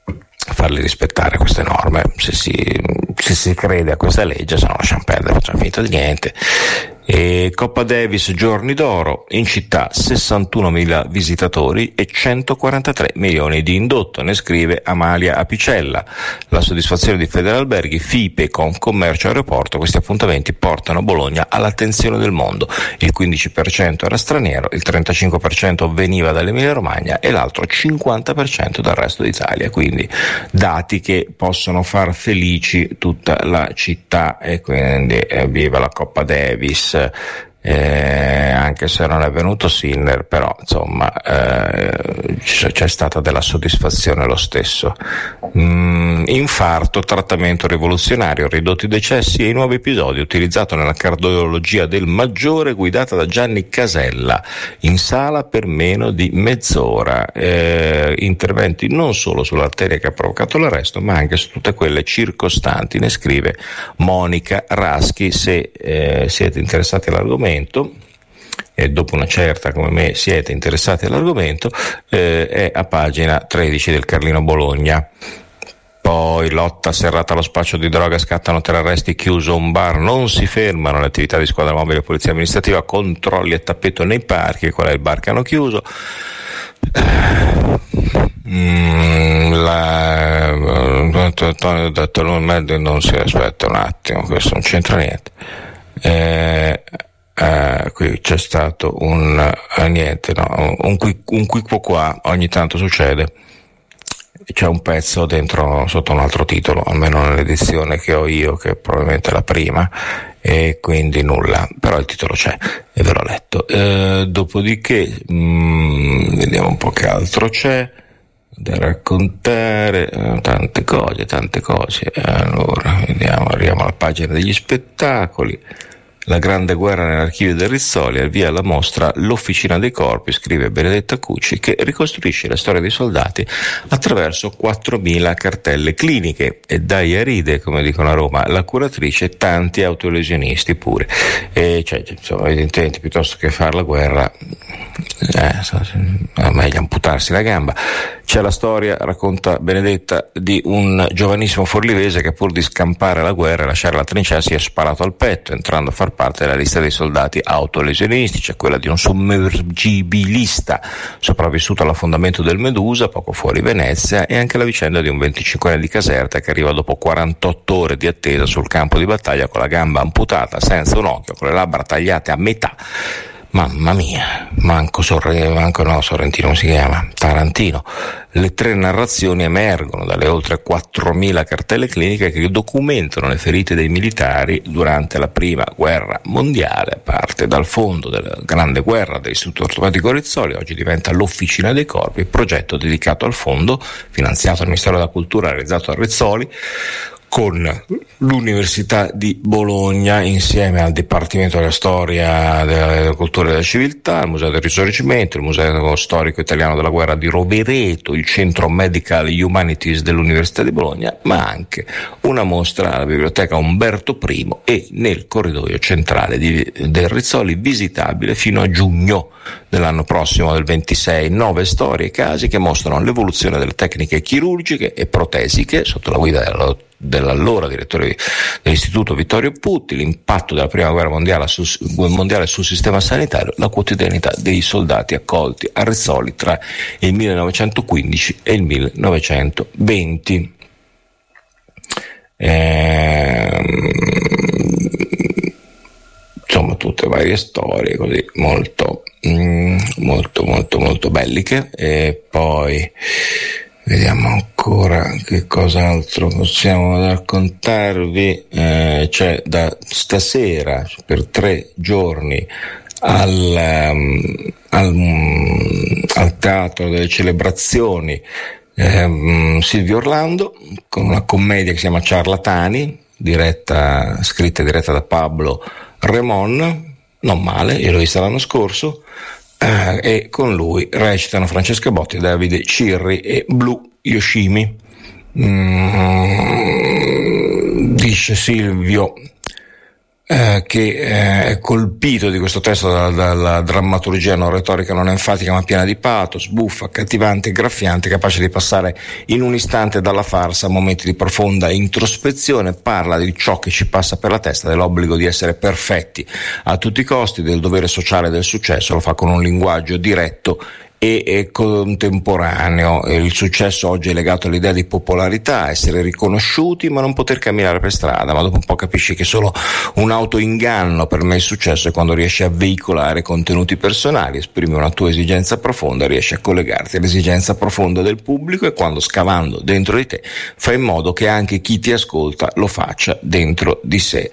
farle rispettare queste norme. Se si crede a questa legge, se no lasciamo perdere, facciamo finta di niente. E Coppa Davis giorni d'oro, in città 61.000 visitatori e 143 milioni di indotto, ne scrive Amalia Apicella. La soddisfazione di Federalberghi, FIPE, Confcommercio, Aeroporto, questi appuntamenti portano Bologna all'attenzione del mondo. Il 15% era straniero, il 35% veniva dall'Emilia Romagna e l'altro 50% dal resto d'Italia, quindi dati che possono far felici tutta la città, e quindi viva la Coppa Davis. Anche se non è venuto Sinner, però insomma c'è stata della soddisfazione lo stesso. Infarto, trattamento rivoluzionario, ridotti decessi e i nuovi episodi, utilizzato nella cardiologia del Maggiore, guidata da Gianni Casella, in sala per meno di mezz'ora. Interventi non solo sull'arteria che ha provocato l'arresto, ma anche su tutte quelle circostanti, ne scrive Monica Raschi. Se siete interessati all'argomento, e dopo una certa come me siete interessati all'argomento, è a pagina 13 del Carlino Bologna. Poi lotta serrata allo spaccio di droga, scattano 3 arresti, chiuso un bar, non si fermano le attività di squadra mobile e polizia amministrativa, controlli a tappeto nei parchi. Qual è il bar che hanno chiuso? Antonio detto non si aspetta un attimo, questo non c'entra niente. Qui c'è stato un qui qua, ogni tanto succede, c'è un pezzo dentro sotto un altro titolo, almeno nell'edizione che ho io, che è probabilmente la prima, e quindi nulla, però il titolo c'è e ve l'ho letto. Dopodiché vediamo un po' che altro c'è da raccontare, tante cose. Allora vediamo, arriviamo alla pagina degli spettacoli. La grande guerra nell'archivio del Rizzoli, al via alla mostra L'Officina dei Corpi, scrive Benedetta Cucci, che ricostruisce la storia dei soldati attraverso 4.000 cartelle cliniche, e dai a ride, come dicono a Roma, la curatrice, tanti autolesionisti pure. Insomma, evidentemente piuttosto che fare la guerra è meglio amputarsi la gamba. C'è la storia, racconta Benedetta, di un giovanissimo forlivese che pur di scampare la guerra e lasciare la trincea si è sparato al petto, entrando a far parte della lista dei soldati autolesionisti. C'è quella di un sommergibilista sopravvissuto all'affondamento del Medusa poco fuori Venezia, e anche la vicenda di un 25enne di Caserta che arriva dopo 48 ore di attesa sul campo di battaglia con la gamba amputata, senza un occhio, con le labbra tagliate a metà. Mamma mia, Sorrentino si chiama, Tarantino. Le 3 narrazioni emergono dalle oltre 4.000 cartelle cliniche che documentano le ferite dei militari durante la prima guerra mondiale. Parte dal fondo della grande guerra dell'Istituto Ortopedico Rizzoli, oggi diventa l'Officina dei Corpi, progetto dedicato al fondo, finanziato dal Ministero della Cultura, realizzato a Rizzoli, con l'Università di Bologna, insieme al Dipartimento della Storia, della Cultura e della Civiltà, il Museo del Risorgimento, il Museo Storico Italiano della Guerra di Rovereto, il Centro Medical Humanities dell'Università di Bologna, ma anche una mostra alla Biblioteca Umberto I e nel corridoio centrale del Rizzoli, visitabile fino a giugno dell'anno prossimo, del 26, 9 storie e casi che mostrano l'evoluzione delle tecniche chirurgiche e protesiche sotto la guida dell'allora direttore dell'istituto Vittorio Putti, l'impatto della prima guerra mondiale sul sistema sanitario, la quotidianità dei soldati accolti a Rizzoli tra il 1915 e il 1920. Insomma, tutte varie storie così molto belliche. E poi vediamo ancora che cos'altro possiamo raccontarvi. C'è da stasera per 3 giorni al Teatro delle Celebrazioni Silvio Orlando, con una commedia che si chiama Ciarlatani, scritta e diretta da Pablo Remon, non male, io l'ho vista l'anno scorso, e con lui recitano Francesca Botti, Davide Cirri e Blu Yoshimi. Dice Silvio, che è colpito di questo testo dalla drammaturgia non retorica, non enfatica ma piena di pathos, buffa, accattivante e graffiante, capace di passare in un istante dalla farsa a momenti di profonda introspezione. Parla di ciò che ci passa per la testa, dell'obbligo di essere perfetti a tutti i costi, del dovere sociale del successo. Lo fa con un linguaggio diretto e contemporaneo. Il successo oggi è legato all'idea di popolarità, essere riconosciuti ma non poter camminare per strada, ma dopo un po' capisci che solo un autoinganno. Per me il successo è quando riesci a veicolare contenuti personali, esprimi una tua esigenza profonda, riesci a collegarti all'esigenza profonda del pubblico, e quando, scavando dentro di te, fai in modo che anche chi ti ascolta lo faccia dentro di sé.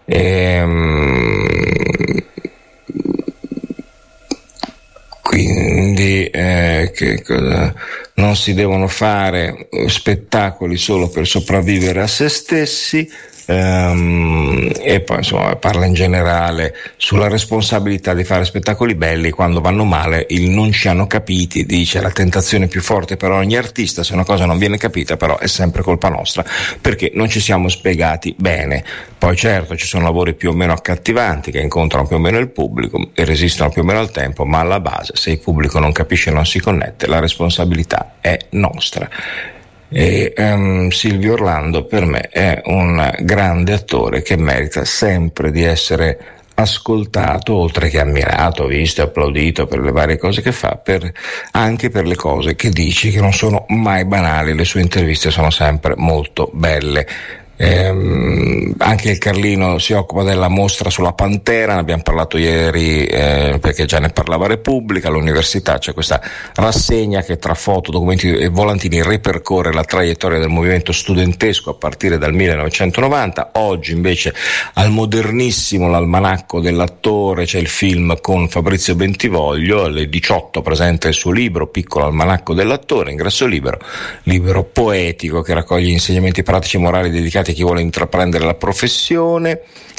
Quindi che cosa? Non si devono fare spettacoli solo per sopravvivere a se stessi, e poi insomma parla in generale sulla responsabilità di fare spettacoli belli quando vanno male. Il non ci hanno capiti, dice, la tentazione più forte per ogni artista. Se una cosa non viene capita però è sempre colpa nostra, perché non ci siamo spiegati bene. Poi certo ci sono lavori più o meno accattivanti che incontrano più o meno il pubblico e resistono più o meno al tempo, ma alla base, se il pubblico non capisce e non si connette, la responsabilità è nostra. E Silvio Orlando per me è un grande attore che merita sempre di essere ascoltato, oltre che ammirato, visto e applaudito per le varie cose che fa, anche per le cose che dici, che non sono mai banali. Le sue interviste sono sempre molto belle. Anche il Carlino si occupa della mostra sulla Pantera, ne abbiamo parlato ieri, perché già ne parlava Repubblica. All'università c'è questa rassegna che tra foto, documenti e volantini ripercorre la traiettoria del movimento studentesco a partire dal 1990. Oggi invece al modernissimo l'almanacco dell'attore, c'è il film con Fabrizio Bentivoglio. Alle 18 presenta il suo libro Piccolo almanacco dell'attore, ingresso libero poetico che raccoglie insegnamenti pratici e morali dedicati a chi vuole intraprendere la professione,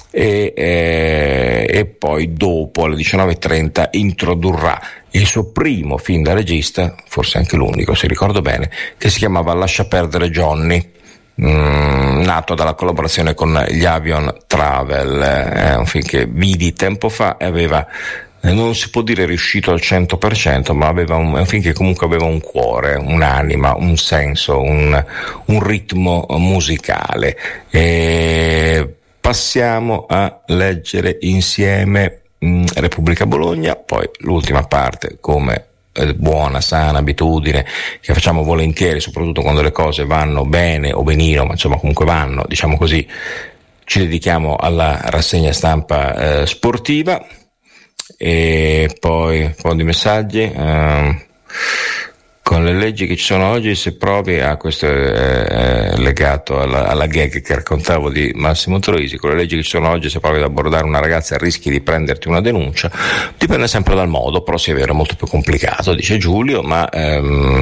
e poi dopo alle 19:30 introdurrà il suo primo film da regista, forse anche l'unico se ricordo bene, che si chiamava Lascia perdere Johnny, nato dalla collaborazione con gli Avion Travel. È un film che vidi tempo fa e aveva, non si può dire riuscito al 100%, ma è un film che comunque aveva un cuore, un'anima, un senso, un ritmo musicale. E passiamo a leggere insieme Repubblica Bologna, poi l'ultima parte, come buona, sana abitudine che facciamo volentieri, soprattutto quando le cose vanno bene o benino, ma insomma comunque vanno, diciamo così, ci dedichiamo alla rassegna stampa sportiva. E poi un po' di messaggi. Con le leggi che ci sono oggi, se provi a questo è legato alla gag che raccontavo di Massimo Troisi, con le leggi che ci sono oggi, se provi ad abbordare una ragazza rischi di prenderti una denuncia. Dipende sempre dal modo, però sì, è vero, è molto più complicato, dice Giulio, ma è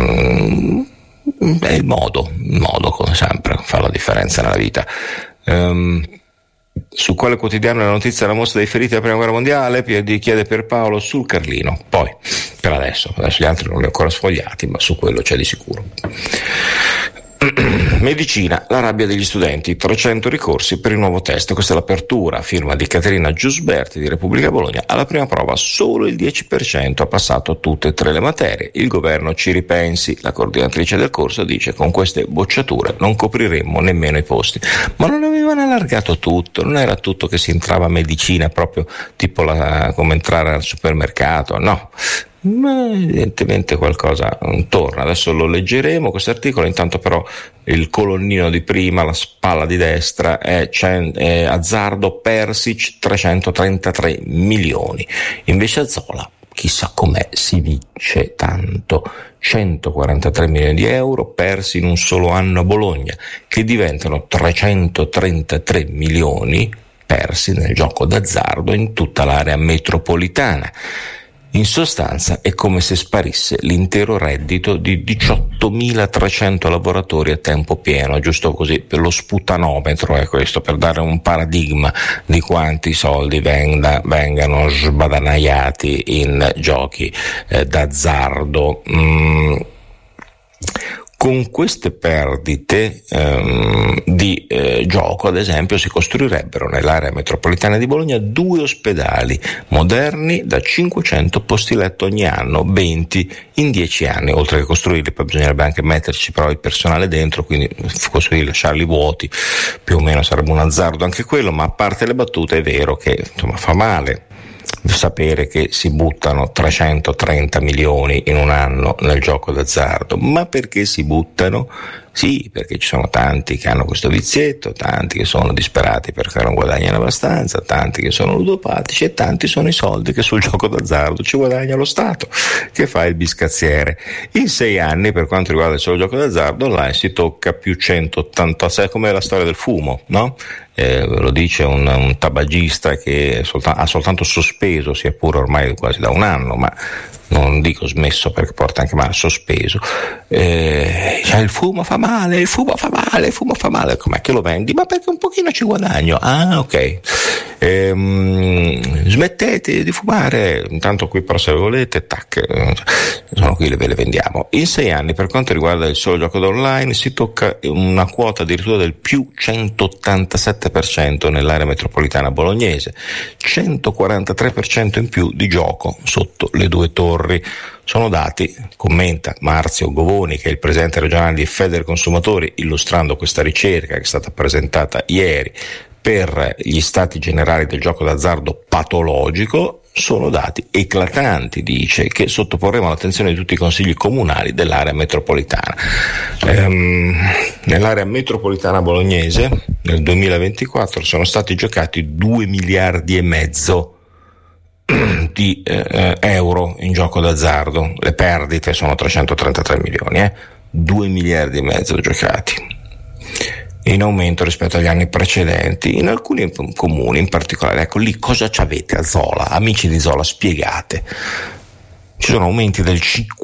il modo come sempre fa la differenza nella vita. Su quale quotidiano è la notizia della mostra dei feriti della prima guerra mondiale? Chiede Pierpaolo. Sul Carlino. Poi, per adesso gli altri non li ho ancora sfogliati, ma su quello c'è di sicuro. Medicina, la rabbia degli studenti, 300 ricorsi per il nuovo test. Questa è l'apertura, firma di Caterina Giusberti di Repubblica Bologna. Alla prima prova solo il 10% ha passato tutte e 3 le materie. Il governo ci ripensi, la coordinatrice del corso dice: con queste bocciature non copriremmo nemmeno i posti. Ma non avevano allargato tutto, non era tutto che si entrava a medicina proprio tipo come entrare al supermercato, no. Ma evidentemente qualcosa non torna. Adesso lo leggeremo questo articolo. Intanto però il colonnino di prima, la spalla di destra, è azzardo Persic 333 milioni, invece a Zola chissà com'è, si vince tanto, 143 milioni di euro persi in un solo anno a Bologna, che diventano 333 milioni persi nel gioco d'azzardo in tutta l'area metropolitana. In sostanza è come se sparisse l'intero reddito di 18.300 lavoratori a tempo pieno, giusto così per lo sputanometro, è questo, per dare un paradigma di quanti soldi vengano sbadanaiati in giochi d'azzardo. Con queste perdite di gioco, ad esempio, si costruirebbero nell'area metropolitana di Bologna 2 ospedali moderni da 500 posti letto ogni anno, 20 in 10 anni. Oltre che costruirli, poi bisognerebbe anche metterci però il personale dentro, quindi costruirli, lasciarli vuoti, più o meno sarebbe un azzardo anche quello, ma a parte le battute è vero che insomma fa male sapere che si buttano 330 milioni in un anno nel gioco d'azzardo. Ma perché si buttano? Sì, perché ci sono tanti che hanno questo vizietto, tanti che sono disperati perché non guadagnano abbastanza, tanti che sono ludopatici e tanti sono i soldi che sul gioco d'azzardo ci guadagna lo Stato, che fa il biscazziere. In 6 anni, per quanto riguarda il solo gioco d'azzardo, online si tocca più 186, come la storia del fumo, no? Lo dice un tabagista che ha soltanto sospeso, sia pure ormai quasi da un anno, ma non dico smesso perché porta anche male, sospeso. Cioè, il fumo fa male, il fumo fa male, il fumo fa male. Com'è che lo vendi? Ma perché un pochino ci guadagno. Ah, ok. Smettete di fumare, intanto qui però se volete, tac, sono qui, ve le vendiamo. In 6 anni, per quanto riguarda il solo gioco d'online, si tocca una quota addirittura del più 187% nell'area metropolitana bolognese, 143% in più di gioco sotto le 2 torri. Sono dati, commenta Marzio Govoni, che è il presidente regionale di Federconsumatori, illustrando questa ricerca che è stata presentata ieri per gli stati generali del gioco d'azzardo patologico. Sono dati eclatanti, dice, che sottoporremo all'attenzione di tutti i consigli comunali dell'area metropolitana. Nell'area metropolitana bolognese nel 2024 sono stati giocati 2 miliardi e mezzo di euro in gioco d'azzardo. Le perdite sono 333 milioni, 2 miliardi e mezzo giocati, in aumento rispetto agli anni precedenti. In alcuni comuni in particolare, ecco lì cosa c'avete a Zola, amici di Zola, spiegate. Ci sono aumenti del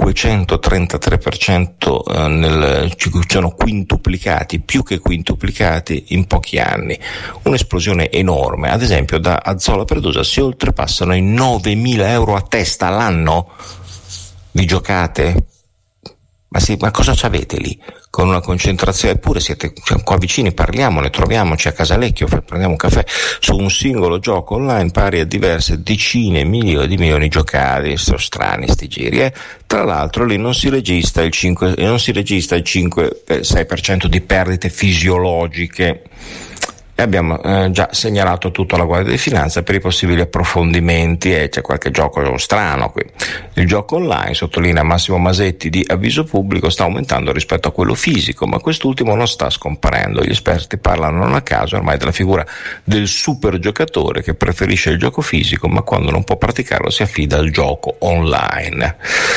533%, ci sono quintuplicati, più che quintuplicati in pochi anni. Un'esplosione enorme. Ad esempio da Zola Perdosa si oltrepassano i 9.000 euro a testa l'anno. Vi giocate? Ma cosa c'avete lì? Con una concentrazione, eppure siete qua vicini, parliamone, troviamoci a Casalecchio, prendiamo un caffè, su un singolo gioco online pari a diverse decine, milioni giocati. Sono strani sti giri, Tra l'altro lì non si registra il 5-6% di perdite fisiologiche. E abbiamo già segnalato tutto alla Guardia di Finanza per i possibili approfondimenti, e c'è qualche gioco strano qui. Il gioco online, sottolinea Massimo Masetti di Avviso Pubblico, sta aumentando rispetto a quello fisico, ma quest'ultimo non sta scomparendo. Gli esperti parlano non a caso ormai della figura del super giocatore che preferisce il gioco fisico, ma quando non può praticarlo si affida al gioco online.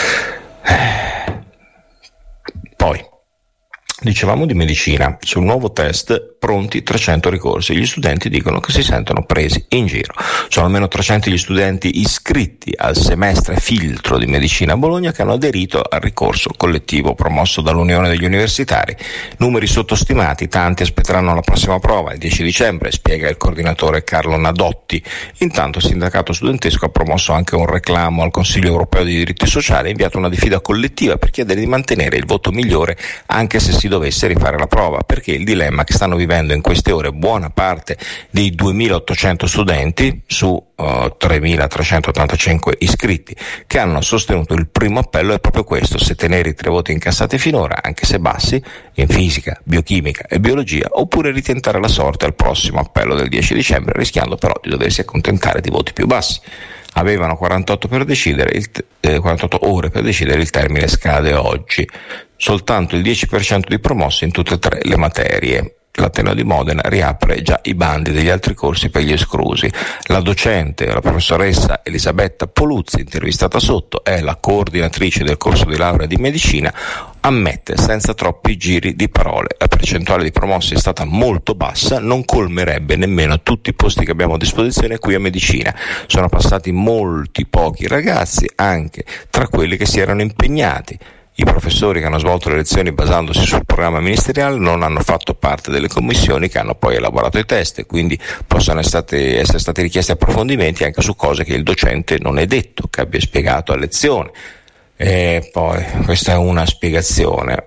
Poi dicevamo di medicina, sul nuovo test pronti 300 ricorsi, gli studenti dicono che si sentono presi in giro. Sono almeno 300 gli studenti iscritti al semestre filtro di medicina a Bologna che hanno aderito al ricorso collettivo promosso dall'Unione degli Universitari. Numeri sottostimati, tanti aspetteranno la prossima prova il 10 dicembre, spiega il coordinatore Carlo Nadotti. Intanto il sindacato studentesco ha promosso anche un reclamo al Consiglio europeo dei diritti sociali e inviato una diffida collettiva per chiedere di mantenere il voto migliore anche se si dovesse rifare la prova, perché il dilemma che stanno vivendo in queste ore buona parte dei 2.800 studenti su 3.385 iscritti che hanno sostenuto il primo appello è proprio questo: se tenere i 3 voti incassati finora, anche se bassi, in fisica, biochimica e biologia, oppure ritentare la sorte al prossimo appello del 10 dicembre, rischiando però di doversi accontentare di voti più bassi. Avevano 48 ore per decidere, il termine scade oggi. Soltanto il 10% di promossi in tutte e 3 le materie. L'Ateneo di Modena riapre già i bandi degli altri corsi per gli esclusi. La docente, la professoressa Elisabetta Poluzzi, intervistata sotto, è la coordinatrice del corso di laurea di medicina, ammette senza troppi giri di parole: la percentuale di promossi è stata molto bassa, non colmerebbe nemmeno tutti i posti che abbiamo a disposizione qui a medicina. Sono passati molti pochi ragazzi, anche tra quelli che si erano impegnati. I professori che hanno svolto le lezioni basandosi sul programma ministeriale non hanno fatto parte delle commissioni che hanno poi elaborato i test e quindi possono essere stati richiesti approfondimenti anche su cose che il docente non è detto che abbia spiegato a lezione. E poi questa è una spiegazione,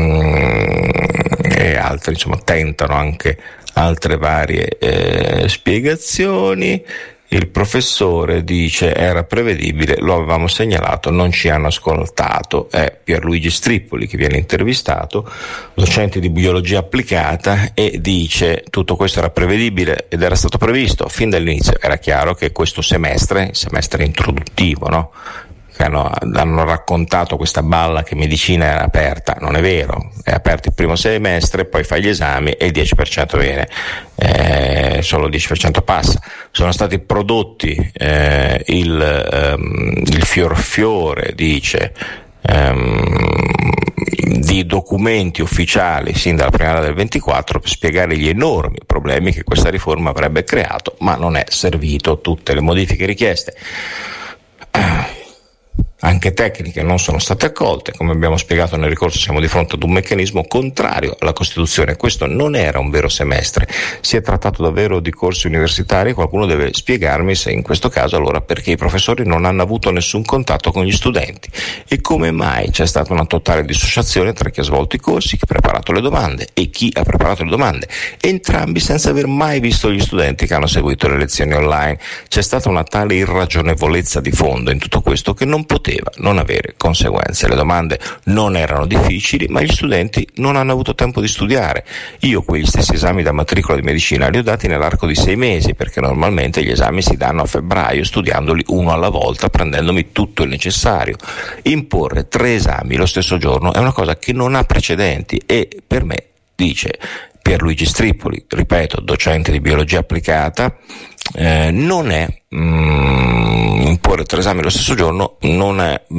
e altri insomma tentano anche altre varie spiegazioni. Il professore dice era prevedibile, lo avevamo segnalato, non ci hanno ascoltato. È Pierluigi Strippoli che viene intervistato, docente di biologia applicata, e dice tutto questo era prevedibile ed era stato previsto fin dall'inizio. Era chiaro che questo semestre, il semestre introduttivo, no? Che hanno raccontato questa balla che medicina era aperta. Non è vero, è aperto il primo semestre, poi fai gli esami e il 10% viene, solo il 10% passa. Sono stati prodotti il fior dice di documenti ufficiali sin dalla primavera del 24 per spiegare gli enormi problemi che questa riforma avrebbe creato, ma non è servito. Tutte le modifiche richieste, anche tecniche, non sono state accolte. Come abbiamo spiegato nel ricorso, siamo di fronte ad un meccanismo contrario alla Costituzione. Questo non era un vero semestre, si è trattato davvero di corsi universitari. Qualcuno deve spiegarmi se in questo caso allora perché i professori non hanno avuto nessun contatto con gli studenti e come mai c'è stata una totale dissociazione tra chi ha svolto i corsi, chi ha preparato le domande e chi ha preparato le domande, entrambi senza aver mai visto gli studenti che hanno seguito le lezioni online. C'è stata una tale irragionevolezza di fondo in tutto questo che non poteva non avere conseguenze. Le domande non erano difficili, ma gli studenti non hanno avuto tempo di studiare. Io quegli stessi esami da matricola di medicina li ho dati nell'arco di 6 mesi, perché normalmente gli esami si danno a febbraio, studiandoli uno alla volta, prendendomi tutto il necessario. Imporre 3 esami lo stesso giorno è una cosa che non ha precedenti e per me, dice Pierluigi Strippoli, ripeto, docente di biologia applicata, non è imporre 3 esami lo stesso giorno, non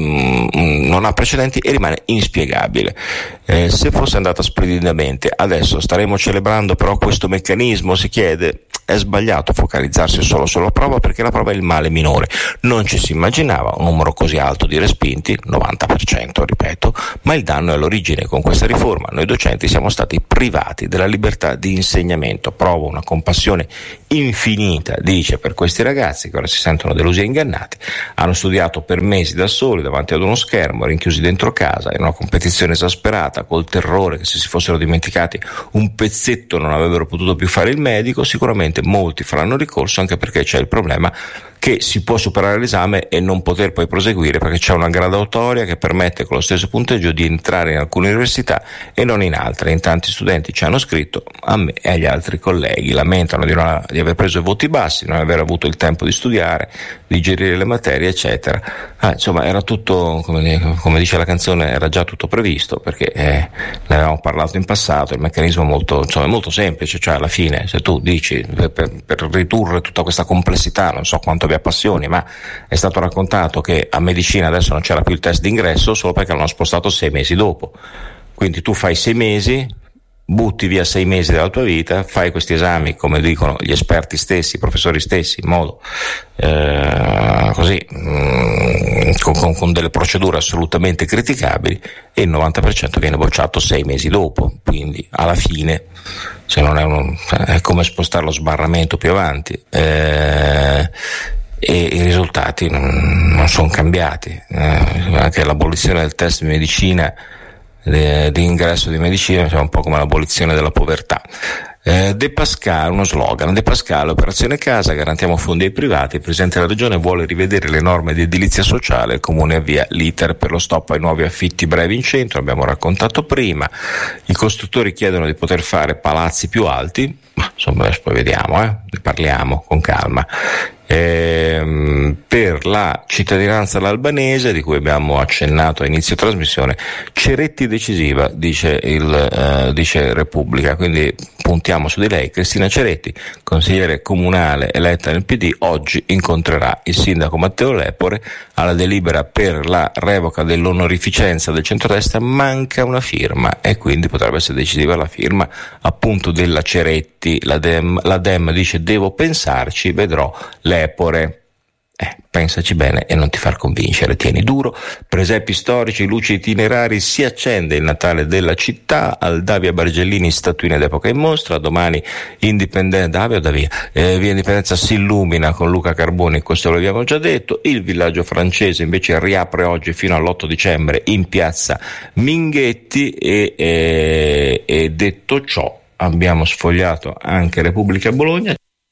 ha precedenti e rimane inspiegabile. Se fosse andata splendidamente, adesso staremo celebrando però questo meccanismo, si chiede. È sbagliato focalizzarsi solo sulla prova, perché la prova è il male minore. Non ci si immaginava un numero così alto di respinti, 90%, ripeto, ma il danno è all'origine. Con questa riforma noi docenti siamo stati privati della libertà di insegnamento. Provo una compassione infinita, dice, per questi ragazzi che ora si sentono delusi e ingannati. Hanno studiato per mesi da soli davanti ad uno schermo, rinchiusi dentro casa, in una competizione esasperata, col terrore che se si fossero dimenticati un pezzetto non avrebbero potuto più fare il medico. Sicuramente molti faranno ricorso, anche perché c'è il problema che si può superare l'esame e non poter poi proseguire, perché c'è una graduatoria che permette con lo stesso punteggio di entrare in alcune università e non in altre. In tanti studenti ci hanno scritto, a me e agli altri colleghi, lamentano di aver preso i voti bassi, non aver avuto il tempo di studiare, di digerire le materie, eccetera. Insomma, era tutto, come dice la canzone, era già tutto previsto, perché ne avevamo parlato in passato. Il meccanismo è molto semplice, cioè alla fine se tu dici per ridurre tutta questa complessità, non so quanto vi appassioni, ma è stato raccontato che a medicina adesso non c'era più il test d'ingresso solo perché l'hanno spostato 6 mesi dopo. Quindi tu fai 6 mesi, butti via 6 mesi della tua vita, fai questi esami, come dicono gli esperti stessi, i professori stessi, in modo così, con delle procedure assolutamente criticabili, e il 90% viene bocciato 6 mesi dopo. Quindi alla fine, se non è come spostare lo sbarramento più avanti, e i risultati non sono cambiati. Anche l'abolizione del test di medicina, di ingresso di medicina, è un po' come l'abolizione della povertà. De Pascal, uno slogan, De Pascal, operazione casa, garantiamo fondi ai privati. Il Presidente della Regione vuole rivedere le norme di edilizia sociale, il Comune avvia l'iter per lo stop ai nuovi affitti brevi in centro, abbiamo raccontato prima. I costruttori chiedono di poter fare palazzi più alti, ma insomma adesso poi vediamo, ne parliamo con calma. Per la cittadinanza all'albanese, di cui abbiamo accennato a inizio trasmissione, Ceretti decisiva, dice Repubblica, quindi puntiamo su di lei. Cristina Ceretti, consigliere comunale eletta nel PD, oggi incontrerà il sindaco Matteo Lepore. Alla delibera per la revoca dell'onorificenza del centrodestra manca una firma, e quindi potrebbe essere decisiva la firma appunto della Ceretti. La Dem dice devo pensarci, vedrò Lepore. Pensaci bene e non ti far convincere, tieni duro. Presepi storici, luci itinerari, si accende il Natale della città. Al Davia Bargellini statuine d'epoca in mostra. Domani Indipendenza, via Indipendenza si illumina con Luca Carboni, questo lo abbiamo già detto. Il Villaggio Francese invece riapre oggi fino all'8 dicembre in piazza Minghetti e detto ciò abbiamo sfogliato anche Repubblica Bologna.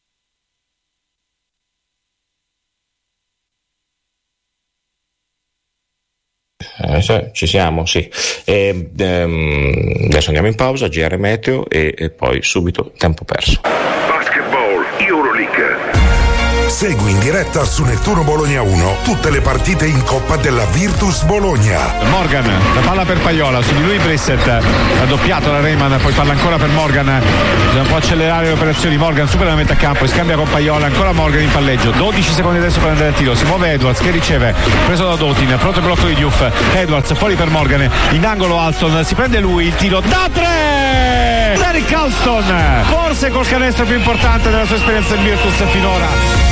Ci siamo, sì. Adesso andiamo in pausa, GR Meteo e poi subito tempo perso. Basketball Euroleague. Segui in diretta su Nettuno Bologna 1 tutte le partite in Coppa della Virtus Bologna. Morgan, la palla per Paiola, su di lui Brissett, ha doppiato la Rayman, poi palla ancora per Morgan, bisogna un po' accelerare le operazioni. Morgan supera la metà campo e scambia con Paiola, ancora Morgan in palleggio, 12 secondi adesso per andare al tiro, si muove Edwards che riceve, preso da Dotin, pronto il blocco di Diouf, Edwards fuori per Morgan, in angolo Alston, si prende lui il tiro da 3, Derrick Alston, forse col canestro più importante della sua esperienza in Virtus finora.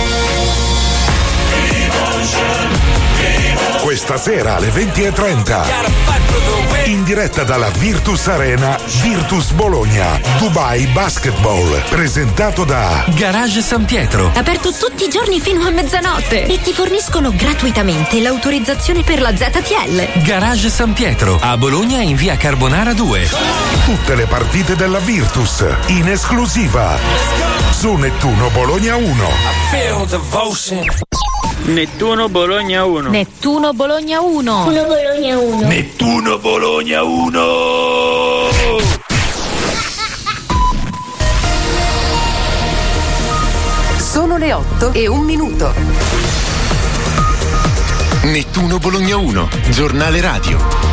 Questa sera alle 20:30 in diretta dalla Virtus Arena, Virtus Bologna, Dubai Basketball, presentato da Garage San Pietro, aperto tutti i giorni fino a mezzanotte e ti forniscono gratuitamente l'autorizzazione per la ZTL. Garage San Pietro, a Bologna in via Carbonara 2. Tutte le partite della Virtus in esclusiva su Nettuno Bologna 1. Nettuno Bologna 1. Nettuno Bologna 1. Nettuno Bologna 1. Nettuno Bologna 1. Sono le 8:01. Nettuno Bologna 1, giornale radio.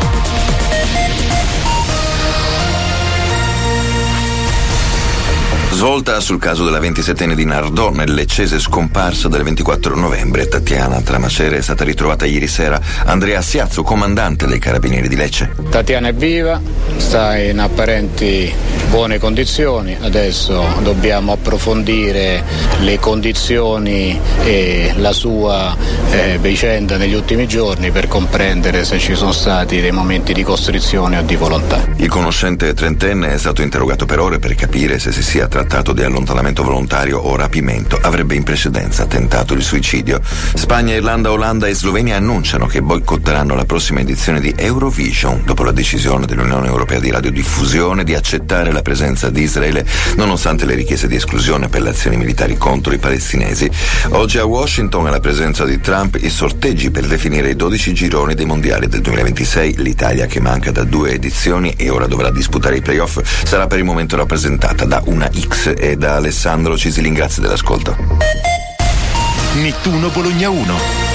Svolta sul caso della 27enne di Nardò, nel leccese scomparsa del 24 novembre. Tatiana Tramacere è stata ritrovata ieri sera. Andrea Siazzo, comandante dei Carabinieri di Lecce. Tatiana è viva, sta in apparenti buone condizioni. Adesso dobbiamo approfondire le condizioni e la sua vicenda negli ultimi giorni per comprendere se ci sono stati dei momenti di costrizione o di volontà. Il conoscente trentenne è stato interrogato per ore per capire se si sia trattato di allontanamento volontario o rapimento. Avrebbe in precedenza tentato il suicidio. Spagna, Irlanda, Olanda e Slovenia annunciano che boicotteranno la prossima edizione di Eurovision dopo la decisione dell'Unione Europea di Radiodiffusione di accettare la presenza di Israele nonostante le richieste di esclusione per le azioni militari contro i palestinesi. Oggi a Washington, alla presenza di Trump, i sorteggi per definire i 12 gironi dei mondiali del 2026. L'Italia, che manca da 2 edizioni e ora dovrà disputare i playoff, sarà per il momento rappresentata da una X e da Alessandro Cisilin. Grazie dell'ascolto. Nettuno Bologna 1.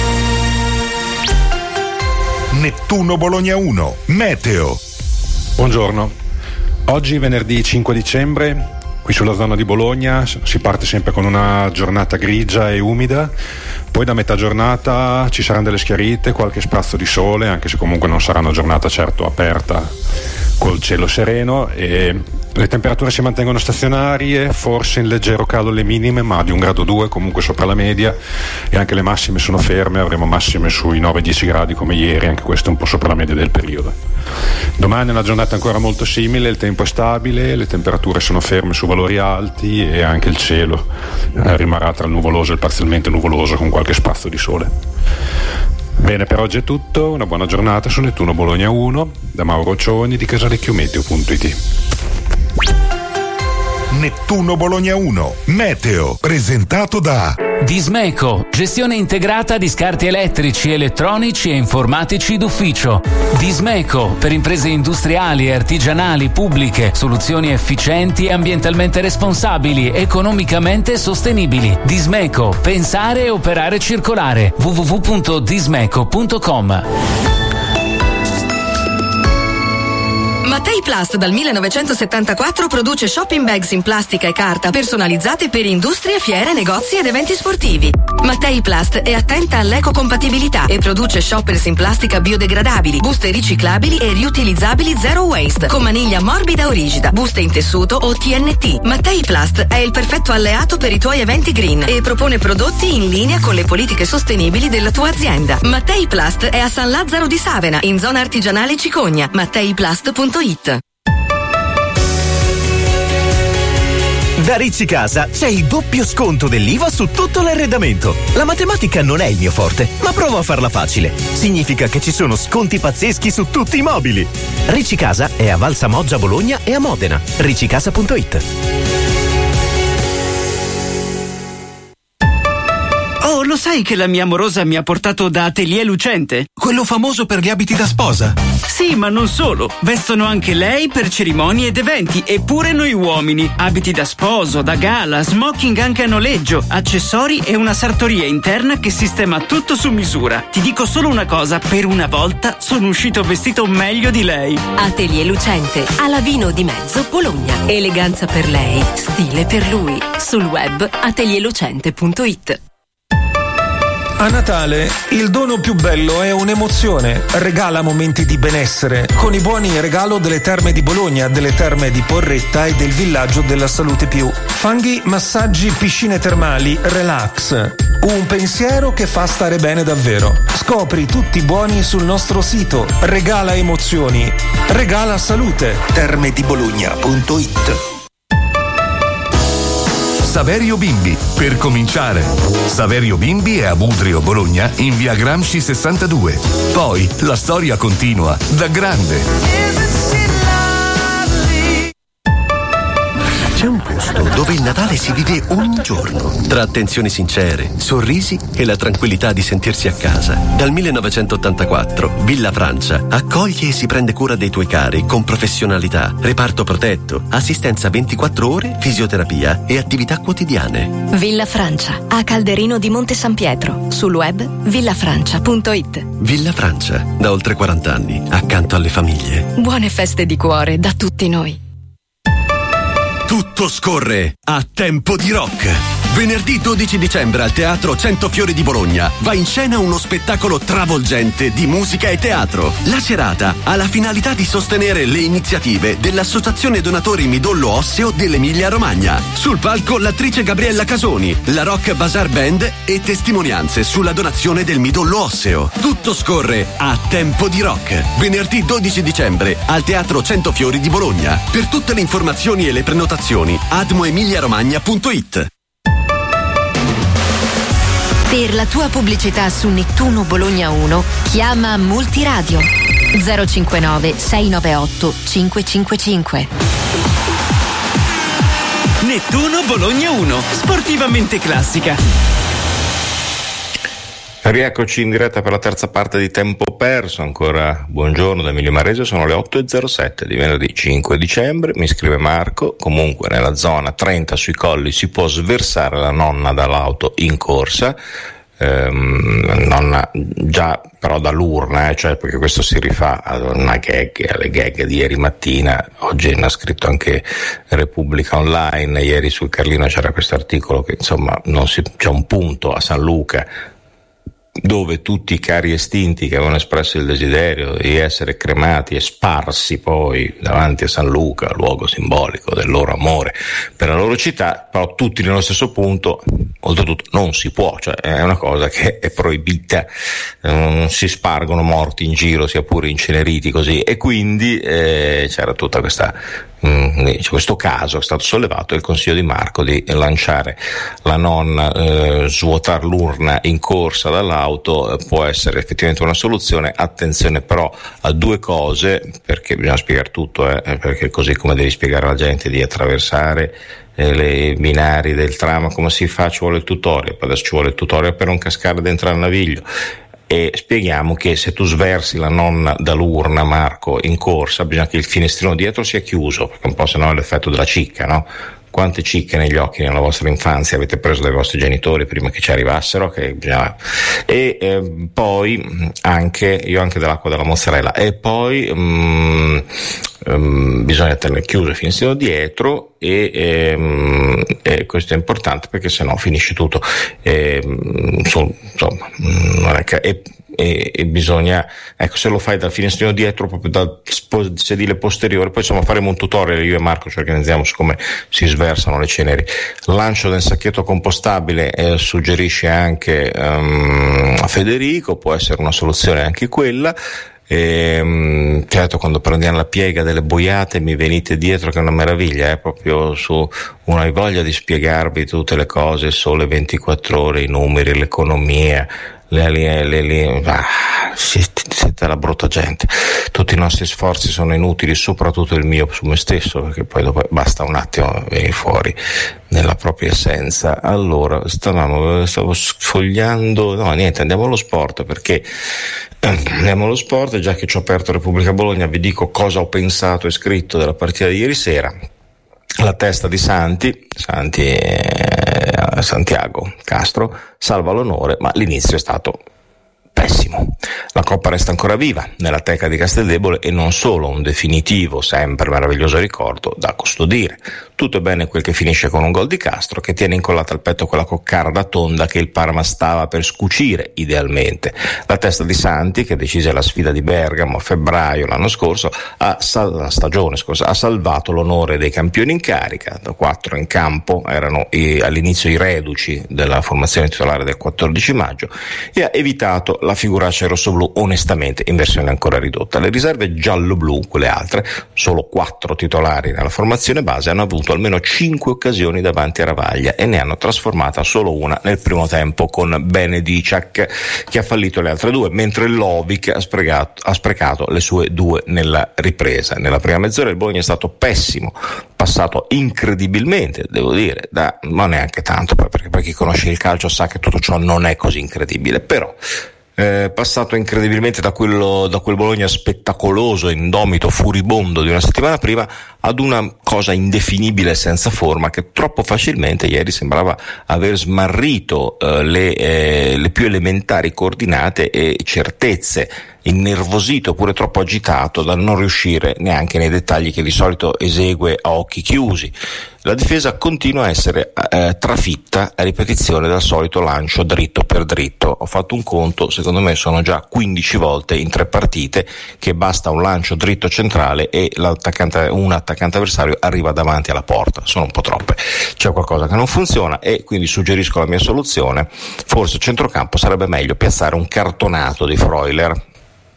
Nettuno Bologna 1, meteo. Buongiorno. Oggi venerdì 5 dicembre, qui sulla zona di Bologna si parte sempre con una giornata grigia e umida, poi da metà giornata ci saranno delle schiarite, qualche sprazzo di sole, anche se comunque non sarà una giornata certo aperta col cielo sereno, e le temperature si mantengono stazionarie, forse in leggero calo le minime, ma di 1,2 gradi comunque sopra la media, e anche le massime sono ferme, avremo massime sui 9-10 gradi come ieri, anche questo un po' sopra la media del periodo. Domani è una giornata ancora molto simile, il tempo è stabile, le temperature sono ferme su valori alti e anche il cielo rimarrà tra il nuvoloso e il parzialmente nuvoloso con qualche sprazzo di sole. Bene, per oggi è tutto, una buona giornata su Nettuno Bologna 1, da Mauro Cioni di casalecchiometeo.it. Nettuno Bologna 1, meteo, presentato da Dismeco, gestione integrata di scarti elettrici, elettronici e informatici d'ufficio. Dismeco, per imprese industriali e artigianali pubbliche, soluzioni efficienti e ambientalmente responsabili, economicamente sostenibili. Dismeco, pensare e operare circolare. www.dismeco.com. Mattei Plus dal 1974 produce shopping bags in plastica e carta personalizzate per industrie, fiere, negozi ed eventi sportivi. Mattei Plus è attenta all'ecocompatibilità e produce shoppers in plastica biodegradabili, buste riciclabili e riutilizzabili zero waste, con maniglia morbida o rigida, buste in tessuto o TNT. Mattei Plus è il perfetto alleato per i tuoi eventi green e propone prodotti in linea con le politiche sostenibili della tua azienda. Mattei Plus è a San Lazzaro di Savena, in zona artigianale Cicogna. MatteiPlast.it. Da Ricci Casa c'è il doppio sconto dell'IVA su tutto l'arredamento. La matematica non è il mio forte, ma provo a farla facile. Significa che ci sono sconti pazzeschi su tutti i mobili. Ricci Casa è a Valsamoggia, Bologna e a Modena. riccicasa.it. Oh, lo sai che la mia amorosa mi ha portato da Atelier Lucente? Quello famoso per gli abiti da sposa. Sì, ma non solo. Vestono anche lei per cerimonie ed eventi, e pure noi uomini. Abiti da sposo, da gala, smoking anche a noleggio, accessori e una sartoria interna che sistema tutto su misura. Ti dico solo una cosa, per una volta sono uscito vestito meglio di lei. Atelier Lucente, a Lavino di Mezzo, Bologna. Eleganza per lei, stile per lui. Sul web atelierlucente.it. A Natale il dono più bello è un'emozione. Regala momenti di benessere con i buoni regalo delle Terme di Bologna, delle Terme di Porretta e del Villaggio della Salute Più. Fanghi, massaggi, piscine termali, relax. Un pensiero che fa stare bene davvero. Scopri tutti i buoni sul nostro sito. Regala emozioni. Regala salute. termedibologna.it. Saverio Bimbi, per cominciare. Saverio Bimbi è a Budrio, Bologna, in via Gramsci 62. Poi la storia continua, da grande. C'è un posto dove il Natale si vive ogni giorno, tra attenzioni sincere, sorrisi e la tranquillità di sentirsi a casa. Dal 1984, Villa Francia accoglie e si prende cura dei tuoi cari con professionalità, reparto protetto, assistenza 24 ore, fisioterapia e attività quotidiane. Villa Francia, a Calderino di Monte San Pietro. Sul web villafrancia.it. Villa Francia, da oltre 40 anni, accanto alle famiglie. Buone feste di cuore da tutti noi. Tutto scorre a Tempo di Rock. Venerdì 12 dicembre al Teatro 100 Fiori di Bologna va in scena uno spettacolo travolgente di musica e teatro. La serata ha la finalità di sostenere le iniziative dell'Associazione Donatori Midollo Osseo dell'Emilia Romagna. Sul palco l'attrice Gabriella Casoni, la Rock Bazaar Band e testimonianze sulla donazione del midollo osseo. Tutto scorre a Tempo di Rock. Venerdì 12 dicembre al Teatro 100 Fiori di Bologna. Per tutte le informazioni e le prenotazioni admoemiliaromagna.it. Per la tua pubblicità su Nettuno Bologna 1, chiama Multiradio 059 698 555. Nettuno Bologna 1, sportivamente classica. Rieccoci in diretta per la terza parte di Tempo Perso. Ancora buongiorno da Emilio Marese, sono le 8.07 di venerdì 5 dicembre. Mi scrive Marco: comunque nella zona 30 sui colli si può sversare la nonna dall'auto in corsa, nonna già però dall'urna, cioè, perché questo si rifà a una gag, alle gag di ieri mattina. Oggi ne ha scritto anche Repubblica Online, ieri sul Carlino c'era questo articolo che insomma c'è un punto a San Luca dove tutti i cari estinti che avevano espresso il desiderio di essere cremati e sparsi poi davanti a San Luca, luogo simbolico del loro amore per la loro città, però tutti nello stesso punto. Oltretutto non si può, cioè è una cosa che è proibita, non si spargono morti in giro, sia pure inceneriti così, e quindi c'era tutta questo caso è stato sollevato e il consiglio di Marco di lanciare la nonna, svuotar l'urna in corsa dall'auto può essere effettivamente una soluzione. Attenzione però a due cose, perché bisogna spiegare tutto, perché così come devi spiegare alla gente di attraversare le binari del tram, come si fa, ci vuole il tutorial, adesso ci vuole il tutorial per non cascare dentro al naviglio. E spieghiamo che se tu sversi la nonna dall'urna, Marco, in corsa, bisogna che il finestrino dietro sia chiuso, perché un po' sennò è l'effetto della cicca, no? Quante cicche negli occhi nella vostra infanzia avete preso dai vostri genitori prima che ci arrivassero? Poi anche io anche dell'acqua della mozzarella. E poi bisogna tenere chiuso il finestrino dietro e questo è importante perché sennò finisce tutto, insomma, non è che, e bisogna, ecco, se lo fai dal finestrino dietro, proprio dal sedile posteriore, poi insomma faremo un tutorial, io e Marco ci organizziamo su come si sversano le ceneri. Lancio del sacchetto compostabile suggerisce anche a Federico, può essere una soluzione anche quella. Certo, quando prendiamo la piega delle boiate mi venite dietro che è una meraviglia, proprio su una voglia di spiegarvi tutte le cose, il sole 24 ore, i numeri, l'economia, siete la brutta gente, tutti i nostri sforzi sono inutili, soprattutto il mio su me stesso, perché poi dopo basta un attimo venire fuori nella propria essenza. Allora, stavo sfogliando, no niente, andiamo allo sport, perché andiamo allo sport, già che ci ho aperto Repubblica Bologna vi dico cosa ho pensato e scritto della partita di ieri sera. La testa di Santiago Castro salva l'onore, ma l'inizio è stato pessimo. La Coppa resta ancora viva nella teca di Casteldebole e non solo un definitivo, sempre meraviglioso ricordo da custodire. Tutto è bene quel che finisce con un gol di Castro che tiene incollata al petto quella coccarda tonda che il Parma stava per scucire idealmente. La testa di Santi, che decise la sfida di Bergamo a febbraio l'anno scorso, la stagione scorsa, ha salvato l'onore dei campioni in carica. Da 4 in campo erano all'inizio i reduci della formazione titolare del 14 maggio e ha evitato la figuraccia rossoblù onestamente in versione ancora ridotta. Le riserve giallo-blu, quelle altre, solo 4 titolari nella formazione base, hanno avuto almeno 5 occasioni davanti a Ravaglia e ne hanno trasformata solo una nel primo tempo con Benediciak, che ha fallito le altre 2, mentre Lovic ha sprecato le sue 2 nella ripresa. Nella prima mezz'ora il Bologna è stato pessimo, passato incredibilmente, devo dire, ma neanche tanto, perché per chi conosce il calcio sa che tutto ciò non è così incredibile, però passato incredibilmente da quel Bologna spettacoloso, indomito, furibondo di una settimana prima ad una cosa indefinibile e senza forma che troppo facilmente ieri sembrava aver smarrito le più elementari coordinate e certezze, innervosito oppure troppo agitato da non riuscire neanche nei dettagli che di solito esegue a occhi chiusi. La difesa continua a essere trafitta a ripetizione dal solito lancio dritto per dritto. Ho fatto un conto, secondo me sono già 15 volte in 3 partite che basta un lancio dritto centrale e un attaccante avversario arriva davanti alla porta. Sono un po' troppe, c'è qualcosa che non funziona e quindi suggerisco la mia soluzione. Forse a centrocampo sarebbe meglio piazzare un cartonato di Freuler.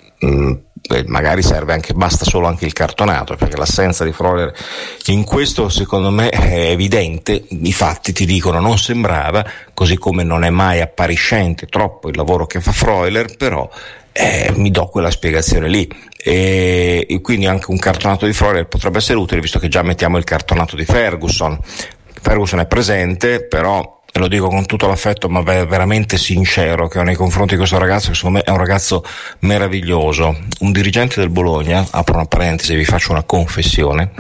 Magari serve anche, basta solo anche il cartonato, perché l'assenza di Freuler in questo secondo me è evidente. I fatti ti dicono non sembrava, così come non è mai appariscente troppo il lavoro che fa Freuler, però mi do quella spiegazione lì e quindi anche un cartonato di Freuler potrebbe essere utile, visto che già mettiamo il cartonato di Ferguson è presente, però lo dico con tutto l'affetto ma veramente sincero che ho nei confronti di questo ragazzo, che secondo me è un ragazzo meraviglioso. Un dirigente del Bologna, apro una parentesi, vi faccio una confessione,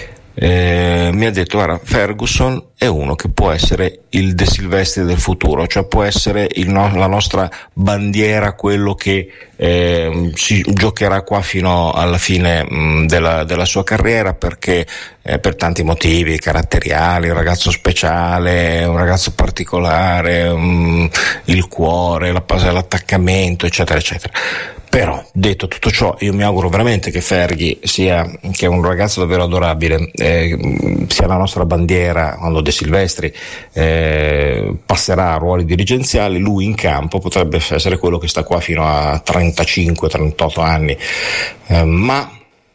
mi ha detto: guarda, Ferguson è uno che può essere il De Silvestri del futuro, cioè può essere la nostra bandiera, quello che si giocherà qua fino alla fine della sua carriera, perché per tanti motivi caratteriali, un ragazzo speciale, un ragazzo particolare, il cuore, l'attaccamento, eccetera eccetera. Però, detto tutto ciò, io mi auguro veramente che Ferghi che è un ragazzo davvero adorabile, sia la nostra bandiera quando De Silvestri passerà a ruoli dirigenziali. Lui in campo potrebbe essere quello che sta qua fino a 35-38 anni, ma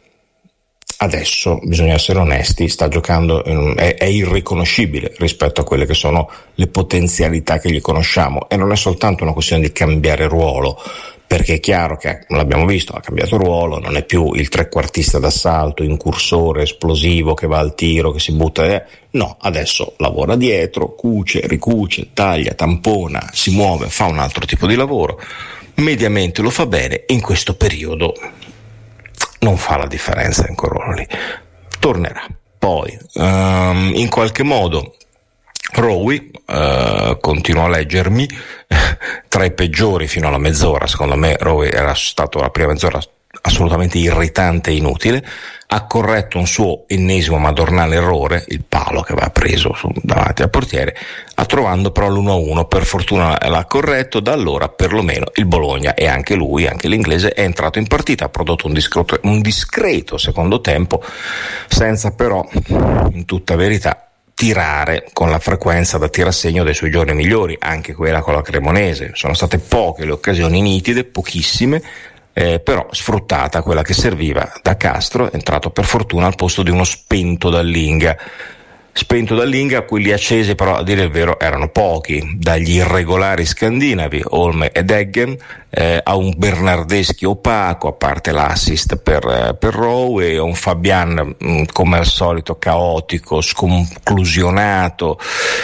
adesso bisogna essere onesti, sta giocando, è irriconoscibile rispetto a quelle che sono le potenzialità che gli conosciamo, e non è soltanto una questione di cambiare ruolo, perché è chiaro che, l'abbiamo visto, ha cambiato ruolo, non è più il trequartista d'assalto, incursore, esplosivo che va al tiro, che si butta, no, adesso lavora dietro, cuce, ricuce, taglia, tampona, si muove, fa un altro tipo di lavoro, mediamente lo fa bene, in questo periodo non fa la differenza in quel ruolo lì, tornerà. Poi in qualche modo Rowi, continuo a leggermi, tra i peggiori fino alla mezz'ora. Secondo me Rowi era stato la prima mezz'ora assolutamente irritante e inutile, ha corretto un suo ennesimo madornale errore, il palo che aveva preso davanti al portiere, trovando però l'1-1, per fortuna l'ha corretto, da allora perlomeno il Bologna e anche lui, anche l'inglese, è entrato in partita, ha prodotto un discreto secondo tempo, senza però, in tutta verità, tirare con la frequenza da tirassegno dei suoi giorni migliori, anche quella con la Cremonese. Sono state poche le occasioni nitide, pochissime, però sfruttata quella che serviva da Castro, è entrato per fortuna al posto di uno spento dall'Inga, quelli accesi però, a dire il vero, erano pochi, dagli irregolari scandinavi Olme ed Eggen a un Bernardeschi opaco, a parte l'assist per Rowe, e a un Fabian come al solito caotico, sconclusionato,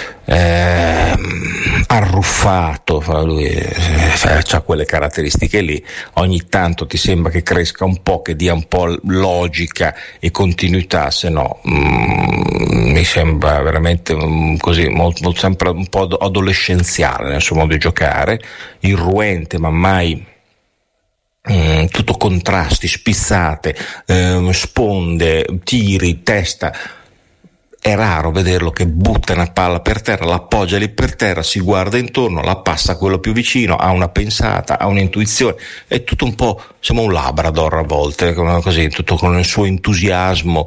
arruffato. Lui ha quelle caratteristiche lì, ogni tanto ti sembra che cresca un po', che dia un po' logica e continuità, se no mi sembra veramente così sempre un po' adolescenziale nel suo modo di giocare, irruente ma mai tutto contrasti, spizzate, sponde, tiri, testa. È raro vederlo che butta una palla per terra, l'appoggia lì per terra, si guarda intorno, la passa a quello più vicino, ha una pensata, ha un'intuizione, è tutto un po', sembra un Labrador a volte, così, tutto con il suo entusiasmo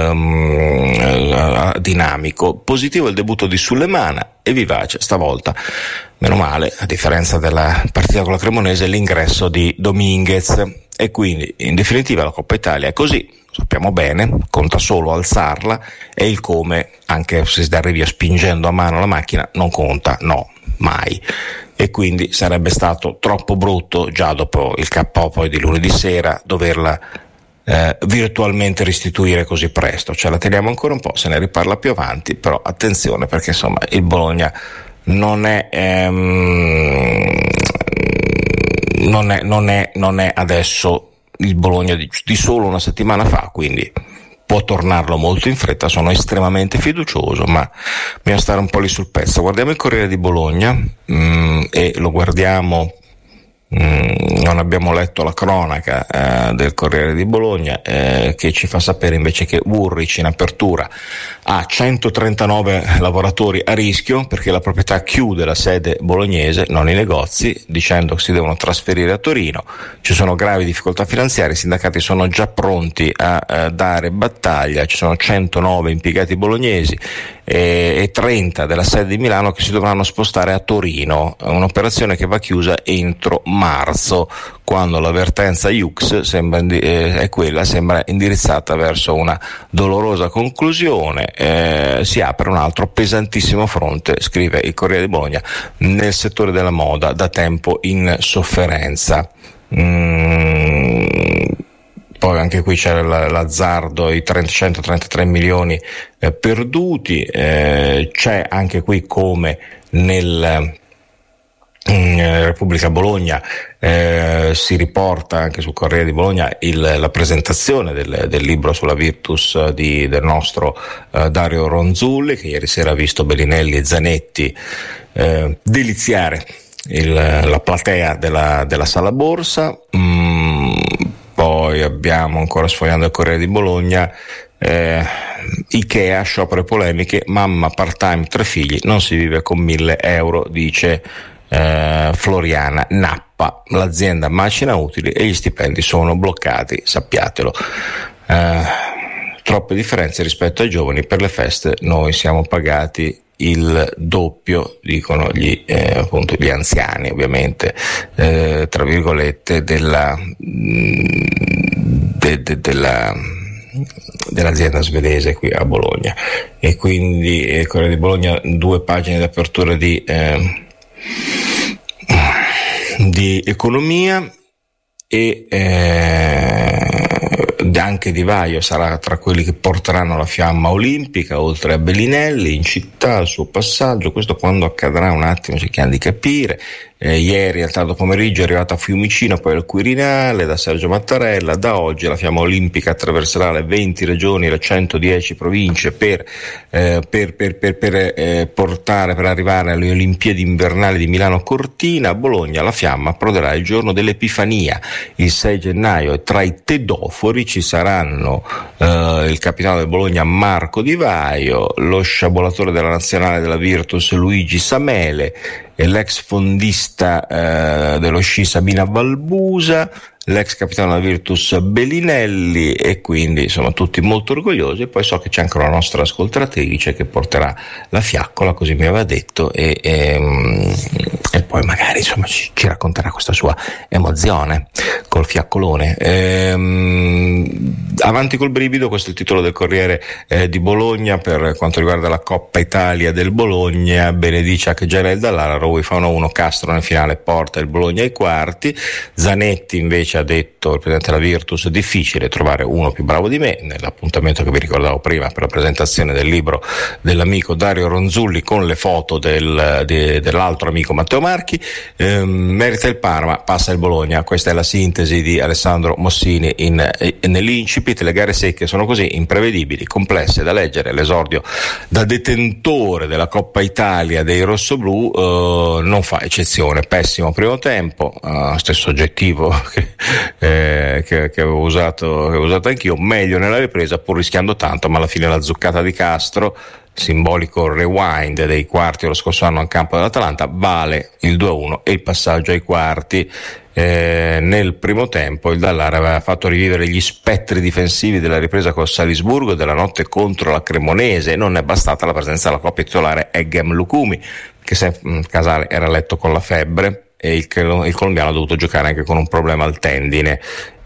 dinamico. Positivo il debutto di Sulemana e vivace stavolta, meno male, a differenza della partita con la Cremonese, l'ingresso di Dominguez, e quindi in definitiva la Coppa Italia è così. Sappiamo bene, conta solo alzarla, e il come, anche se arrivi spingendo a mano la macchina, non conta, no, mai. E quindi sarebbe stato troppo brutto, già dopo il KO poi di lunedì sera, doverla virtualmente restituire così presto. Ce la teniamo ancora un po', se ne riparla più avanti, però attenzione, perché insomma il Bologna non è adesso il Bologna di solo una settimana fa, quindi può tornarlo molto in fretta. Sono estremamente fiducioso, ma bisogna stare un po' lì sul pezzo. Guardiamo il Corriere di Bologna e lo guardiamo. Non abbiamo letto la cronaca del Corriere di Bologna che ci fa sapere invece che Woolrich in apertura ha 139 lavoratori a rischio perché la proprietà chiude la sede bolognese, non i negozi, dicendo che si devono trasferire a Torino. Ci sono gravi difficoltà finanziarie, i sindacati sono già pronti a dare battaglia, ci sono 109 impiegati bolognesi e 30 della sede di Milano che si dovranno spostare a Torino, un'operazione che va chiusa entro marzo, quando l'avvertenza Iux sembra indirizzata verso una dolorosa conclusione. Si apre un altro pesantissimo fronte, scrive il Corriere di Bologna, nel settore della moda, da tempo in sofferenza. Poi anche qui c'è l'azzardo, i 133 milioni perduti, c'è anche qui come nel Repubblica Bologna si riporta anche sul Corriere di Bologna la presentazione del libro sulla Virtus del nostro Dario Ronzulli, che ieri sera ha visto Bellinelli e Zanetti deliziare la platea della Sala Borsa. Poi abbiamo ancora, sfogliando il Corriere di Bologna, Ikea, sciopero e polemiche, mamma part-time, 3 figli, non si vive con 1.000 euro, dice Floriana Nappa. L'azienda macina utili e gli stipendi sono bloccati, sappiatelo. Troppe differenze rispetto ai giovani, per le feste noi siamo pagati il doppio, dicono gli anziani, ovviamente, tra virgolette, dell'azienda svedese qui a Bologna. E quindi Corriere di Bologna, 2 pagine di apertura di economia, e anche Di Vaio sarà tra quelli che porteranno la fiamma olimpica, oltre a Bellinelli in città, il suo passaggio. Questo quando accadrà un attimo cerchiamo di capire. ieri al tardo pomeriggio è arrivata a Fiumicino, poi al Quirinale da Sergio Mattarella. Da oggi la fiamma olimpica attraverserà le 20 regioni e le 110 province per arrivare alle Olimpiadi invernali di Milano Cortina. A Bologna la fiamma approderà il giorno dell'Epifania, il 6 gennaio, e tra i tedofori ci saranno il capitano del Bologna Marco Di Vaio, lo sciabolatore della nazionale della Virtus Luigi Samele e l'ex fondista dello sci Sabina Valbusa, l'ex capitano della Virtus Bellinelli, e quindi insomma tutti molto orgogliosi. E poi so che c'è anche una nostra ascoltatrice che porterà la fiaccola, così mi aveva detto, e poi magari insomma ci racconterà questa sua emozione col fiaccolone. Avanti col brivido, questo è il titolo del Corriere di Bologna per quanto riguarda la Coppa Italia del Bologna. Benedicia che già nel Dallara, Rowi fa 1-1, Castro nel finale porta il Bologna ai quarti. Zanetti invece ha detto, il presidente della Virtus, difficile trovare uno più bravo di me, nell'appuntamento che vi ricordavo prima per la presentazione del libro dell'amico Dario Ronzulli con le foto dell'altro amico Matteo Marchi. Merita il Parma, passa il Bologna. Questa è la sintesi di Alessandro Mossini nell'incipit. Le gare secche sono così, imprevedibili, complesse da leggere. L'esordio da detentore della Coppa Italia dei rossoblù non fa eccezione. Pessimo primo tempo, stesso oggettivo che avevo usato anch'io. Meglio nella ripresa pur rischiando tanto, ma alla fine la zuccata di Castro, simbolico rewind dei quarti lo scorso anno al campo dell'Atalanta, vale il 2-1 e il passaggio ai quarti. Nel primo tempo il Dallara aveva fatto rivivere gli spettri difensivi della ripresa col Salisburgo e della notte contro la Cremonese. Non è bastata la presenza della coppia titolare Eggem Lukumi, che se Casale era letto con la febbre, e il colombiano ha dovuto giocare anche con un problema al tendine.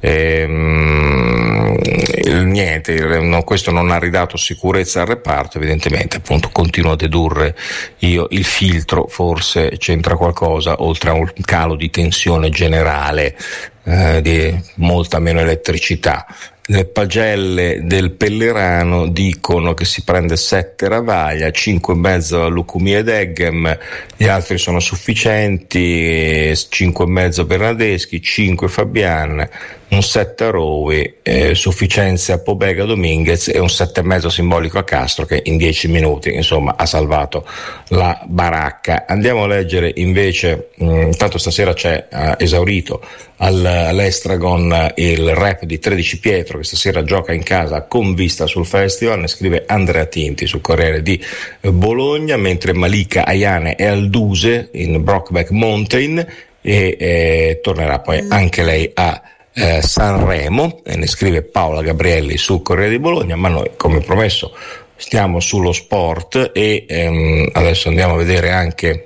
Questo non ha ridato sicurezza al reparto, evidentemente. Appunto, continuo a dedurre io, il filtro forse c'entra qualcosa, oltre a un calo di tensione generale, di molta meno elettricità. Le pagelle del Pellerano dicono che si prende 7 Ravaglia, 5,5 a Lukumi ed Eggem, gli altri sono sufficienti, 5,5 Bernardeschi, 5 Fabian, un 7 a Rowi, sufficienze a Pobega Dominguez e un 7,5 simbolico a Castro, che in 10 minuti insomma ha salvato la baracca. Andiamo a leggere invece, intanto stasera c'è esaurito all'Estragon il rap di 13 Pietro, che stasera gioca in casa con vista sul festival, ne scrive Andrea Tinti sul Corriere di Bologna, mentre Malika Ayane è al Duse in Brokeback Mountain e tornerà poi anche lei a Sanremo, e ne scrive Paola Gabrielli sul Corriere di Bologna. Ma noi, come promesso, stiamo sullo sport e adesso andiamo a vedere anche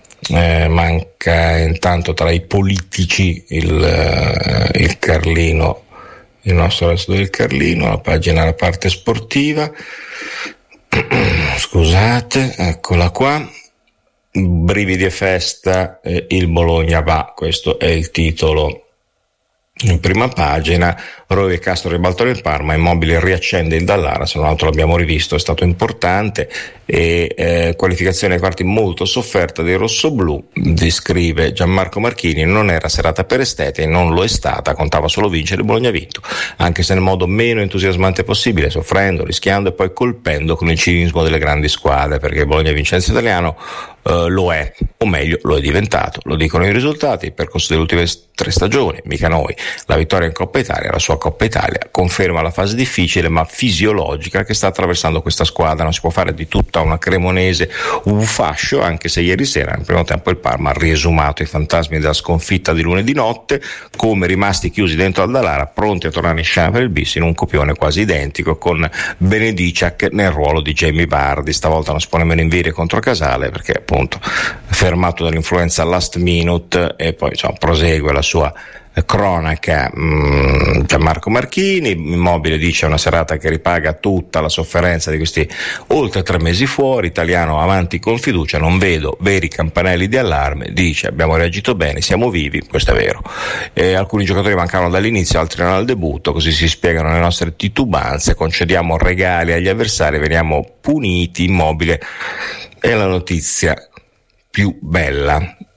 manca intanto tra i politici il Carlino, il nostro resto del Carlino, la parte sportiva. Scusate, eccola qua. Brividi e festa, il Bologna va, questo è il titolo in prima pagina. Rowi e Castro ribaltano il Parma, Immobile riaccende il Dallara, se non altro l'abbiamo rivisto, è stato importante. E qualificazione ai quarti molto sofferta dei rossoblù, descrive Gianmarco Marchini. Non era serata per estete e non lo è stata, contava solo vincere, il Bologna ha vinto, anche se nel modo meno entusiasmante possibile, soffrendo, rischiando e poi colpendo con il cinismo delle grandi squadre, perché il Bologna Vincenzo italiano lo è, o meglio lo è diventato, lo dicono i risultati, il percorso delle ultime 3 stagioni, mica noi. La vittoria in Coppa Italia, la sua Coppa Italia, conferma la fase difficile ma fisiologica che sta attraversando questa squadra. Non si può fare di tutta una Cremonese un fascio, anche se ieri sera nel primo tempo il Parma ha riesumato i fantasmi della sconfitta di lunedì notte, come rimasti chiusi dentro al Dallara, pronti a tornare in scena per il bis in un copione quasi identico, con Benediciak nel ruolo di Jamie Vardy. Stavolta non si pone meno in vire contro Casale, perché appunto fermato dall'influenza last minute, e poi prosegue la sua cronaca Gianmarco Marchini. Immobile dice una serata che ripaga tutta la sofferenza di questi oltre 3 mesi fuori, italiano avanti con fiducia, non vedo veri campanelli di allarme, dice abbiamo reagito bene, siamo vivi, questo è vero. Alcuni giocatori mancavano dall'inizio, altri erano al debutto, così si spiegano le nostre titubanze, concediamo regali agli avversari, veniamo puniti. Immobile è la notizia più bella.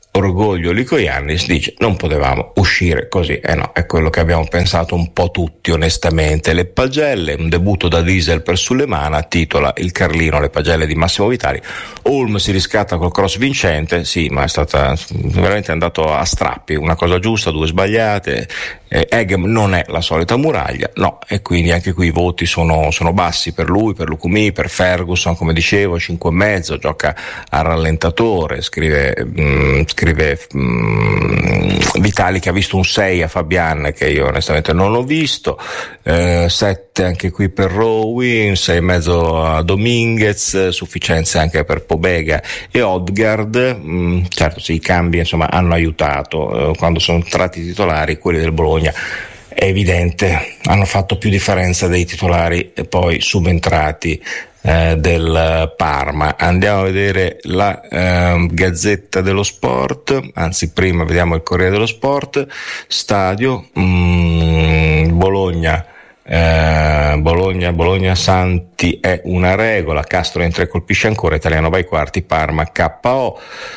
orgoglio Licoiannis, dice non potevamo uscire così. No, è quello che abbiamo pensato un po' tutti onestamente. Le pagelle, un debutto da diesel per Sulemana, titola il Carlino le pagelle di Massimo Vitali. Ulm si riscatta col cross vincente, sì, ma è stata veramente andato a strappi, una cosa giusta, due sbagliate. Egem non è la solita muraglia, no, e quindi anche qui i voti sono bassi per lui, per Lucumi, per Ferguson, come dicevo, 5,5, gioca a rallentatore, scrive Vitali, che ha visto un 6 a Fabian, che io onestamente non ho visto, 7 anche qui per Rowe, 6,5 a Dominguez, sufficienze anche per Pobega e Odgaard. Certo, sì, i cambi insomma hanno aiutato, quando sono entrati i titolari, quelli del Bologna è evidente, hanno fatto più differenza dei titolari e poi subentrati del Parma. Andiamo a vedere la Gazzetta dello Sport, anzi prima vediamo il Corriere dello Sport. Stadio Bologna Santi è una regola, Castro entra e colpisce ancora, Italiano va ai quarti, Parma KO.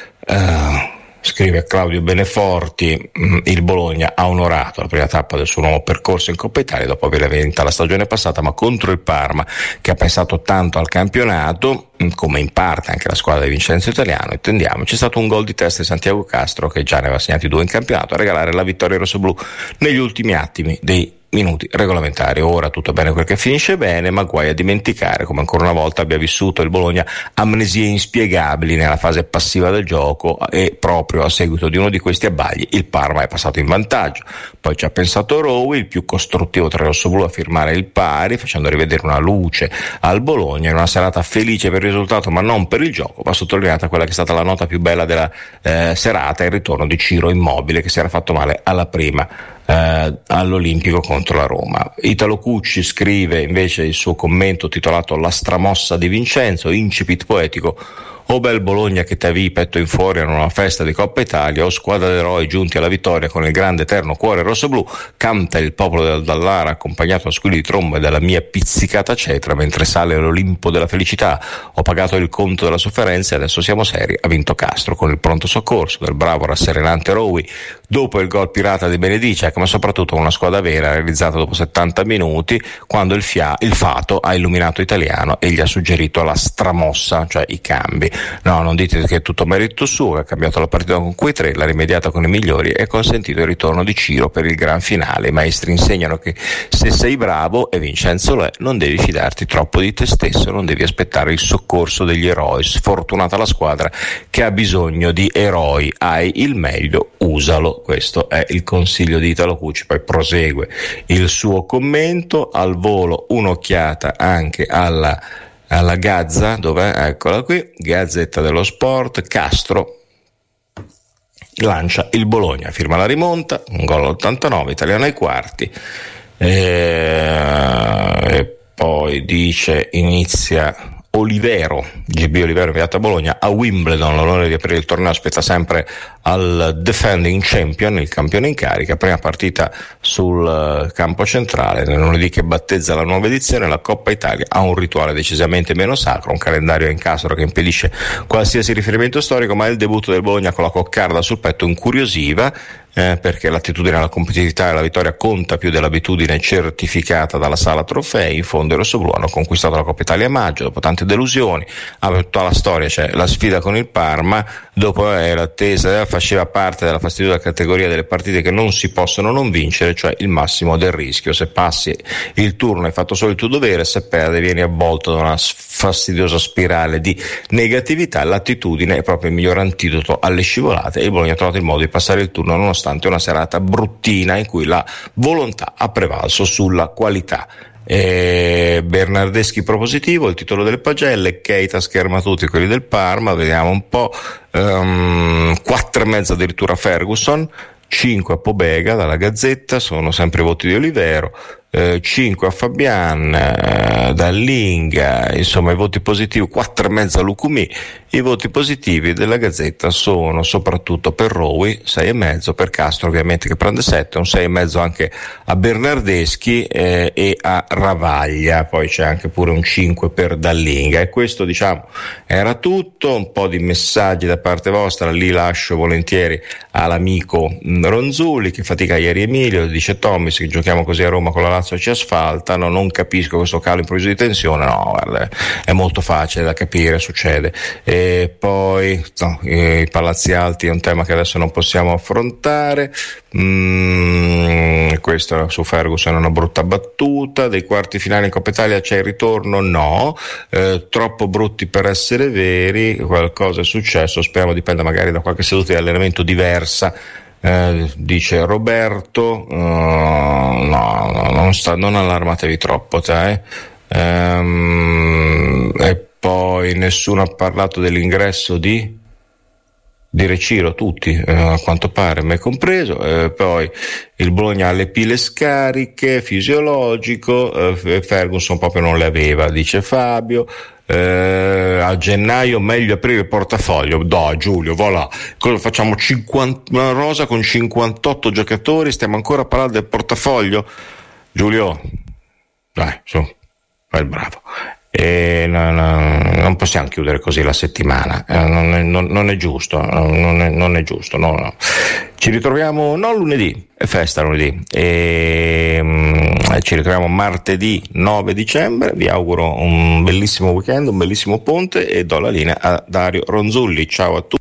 Scrive Claudio Beneforti, il Bologna ha onorato la prima tappa del suo nuovo percorso in Coppa Italia dopo aver vinta la stagione passata, ma contro il Parma, che ha pensato tanto al campionato, come in parte anche la squadra di Vincenzo Italiano, intendiamo, c'è stato un gol di testa di Santiago Castro, che già ne aveva segnati 2 in campionato, a regalare la vittoria rossoblù negli ultimi attimi dei minuti regolamentari. Ora tutto bene quel che finisce bene, ma guai a dimenticare come ancora una volta abbia vissuto il Bologna amnesie inspiegabili nella fase passiva del gioco, e proprio a seguito di uno di questi abbagli il Parma è passato in vantaggio. Poi ci ha pensato Rowe, il più costruttivo tra i rossoblù, a firmare il pari, facendo rivedere una luce al Bologna in una serata felice per il risultato ma non per il gioco. Va sottolineata quella che è stata la nota più bella della serata, il ritorno di Ciro Immobile, che si era fatto male alla prima all'Olimpico contro la Roma. Italo Cucci scrive invece il suo commento titolato La stramossa di Vincenzo, incipit poetico: o bel Bologna che t'avvi petto in fuori a una festa di Coppa Italia, o squadra d'eroi giunti alla vittoria con il grande eterno cuore rossoblù, canta il popolo del Dallara accompagnato a squilli di tromba e dalla mia pizzicata cetra mentre sale l'Olimpo della felicità. Ho pagato il conto della sofferenza e adesso siamo seri. Ha vinto Castro con il pronto soccorso del bravo rasserenante Rowe dopo il gol pirata di Benedicek, ma soprattutto una squadra vera realizzata dopo 70 minuti, quando il fato ha illuminato Italiano e gli ha suggerito la stramossa, cioè i cambi. No, non dite che è tutto merito suo, che ha cambiato la partita con quei 3, l'ha rimediata con i migliori e ha consentito il ritorno di Ciro per il gran finale. I maestri insegnano che se sei bravo, e Vincenzo lo è, non devi fidarti troppo di te stesso, non devi aspettare il soccorso degli eroi. Sfortunata la squadra che ha bisogno di eroi, hai il meglio, usalo. Questo è il consiglio di Italo Cucci. Poi prosegue il suo commento, al volo un'occhiata anche alla Gazza, dov'è? Eccola qui, Gazzetta dello Sport. Castro lancia il Bologna, firma la rimonta, un gol all'89, Italiano ai quarti, e poi dice inizia Olivero, GB Olivero inviato a Bologna, a Wimbledon l'onore di aprire il torneo aspetta sempre al defending champion, il campione in carica. Prima partita sul campo centrale nel lunedì che battezza la nuova edizione. La Coppa Italia ha un rituale decisamente meno sacro, un calendario in incastro che impedisce qualsiasi riferimento storico, ma il debutto del Bologna con la coccarda sul petto incuriosiva, perché l'attitudine alla competitività e alla vittoria conta più dell'abitudine certificata dalla sala trofei. In fondo i rossoblù hanno conquistato la Coppa Italia a maggio dopo tante delusioni, tutta la storia, c'è la sfida con il Parma, dopo l'attesa faceva parte della fastidiosa categoria delle partite che non si possono non vincere, cioè il massimo del rischio. Se passi il turno hai fatto solo il tuo dovere, se perdi vieni avvolto da una fastidiosa spirale di negatività. L'attitudine è proprio il miglior antidoto alle scivolate e il Bologna ha trovato il modo di passare il turno nonostante una serata bruttina in cui la volontà ha prevalso sulla qualità. Bernardeschi propositivo, il titolo delle pagelle, Keita scherma tutti quelli del Parma, vediamo un po', 4,5 addirittura Ferguson, 5 a Pobega dalla Gazzetta, sono sempre i voti di Olivero, 5 a Fabian, Dallinga, insomma i voti positivi, 4,5 a Lucumì. I voti positivi della Gazzetta sono soprattutto per Rowi, 6,5, per Castro ovviamente che prende 7, un 6,5 anche a Bernardeschi e a Ravaglia, poi c'è anche pure un 5 per Dallinga. E questo diciamo era tutto, un po' di messaggi da parte vostra, li lascio volentieri all'amico Ronzulli che fatica ieri Emilio, dice Tommis che giochiamo così a Roma con la Lazio ci asfaltano, non capisco questo calo improvviso di tensione, no guarda è molto facile da capire, succede. E poi i palazzi alti è un tema che adesso non possiamo affrontare, questo su Ferguson è una brutta battuta. Dei quarti finali in Coppa Italia c'è il ritorno? No, troppo brutti per essere veri, qualcosa è successo, speriamo dipenda magari da qualche seduta di allenamento diversa. Dice Roberto, non allarmatevi troppo te. E poi nessuno ha parlato dell'ingresso di Reciro, tutti a quanto pare, me compreso. Poi il Bologna ha le pile scariche, fisiologico, Ferguson proprio non le aveva, dice Fabio. A gennaio meglio aprire il portafoglio. Dai Giulio, voilà, cosa facciamo? Una rosa con 58 giocatori, stiamo ancora a parlare del portafoglio? Giulio, dai, su, fai il bravo. Non possiamo chiudere così la settimana, non è giusto, non è giusto, no. Ci ritroviamo non lunedì, è festa lunedì, ci ritroviamo martedì 9 dicembre, vi auguro un bellissimo weekend, un bellissimo ponte e do la linea a Dario Ronzulli. Ciao a tutti.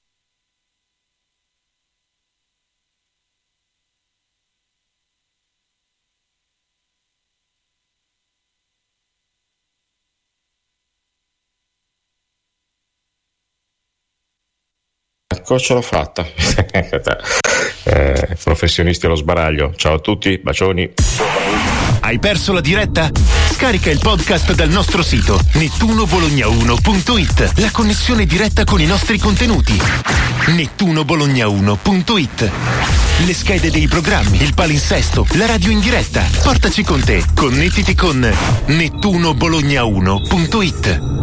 Ce l'ho fatta. Professionisti allo sbaraglio. Ciao a tutti, bacioni. Hai perso la diretta? Scarica il podcast dal nostro sito nettunobologna1.it. La connessione diretta con i nostri contenuti. nettunobologna1.it. Le schede dei programmi, il palinsesto, la radio in diretta. Portaci con te. Connettiti con nettunobologna1.it.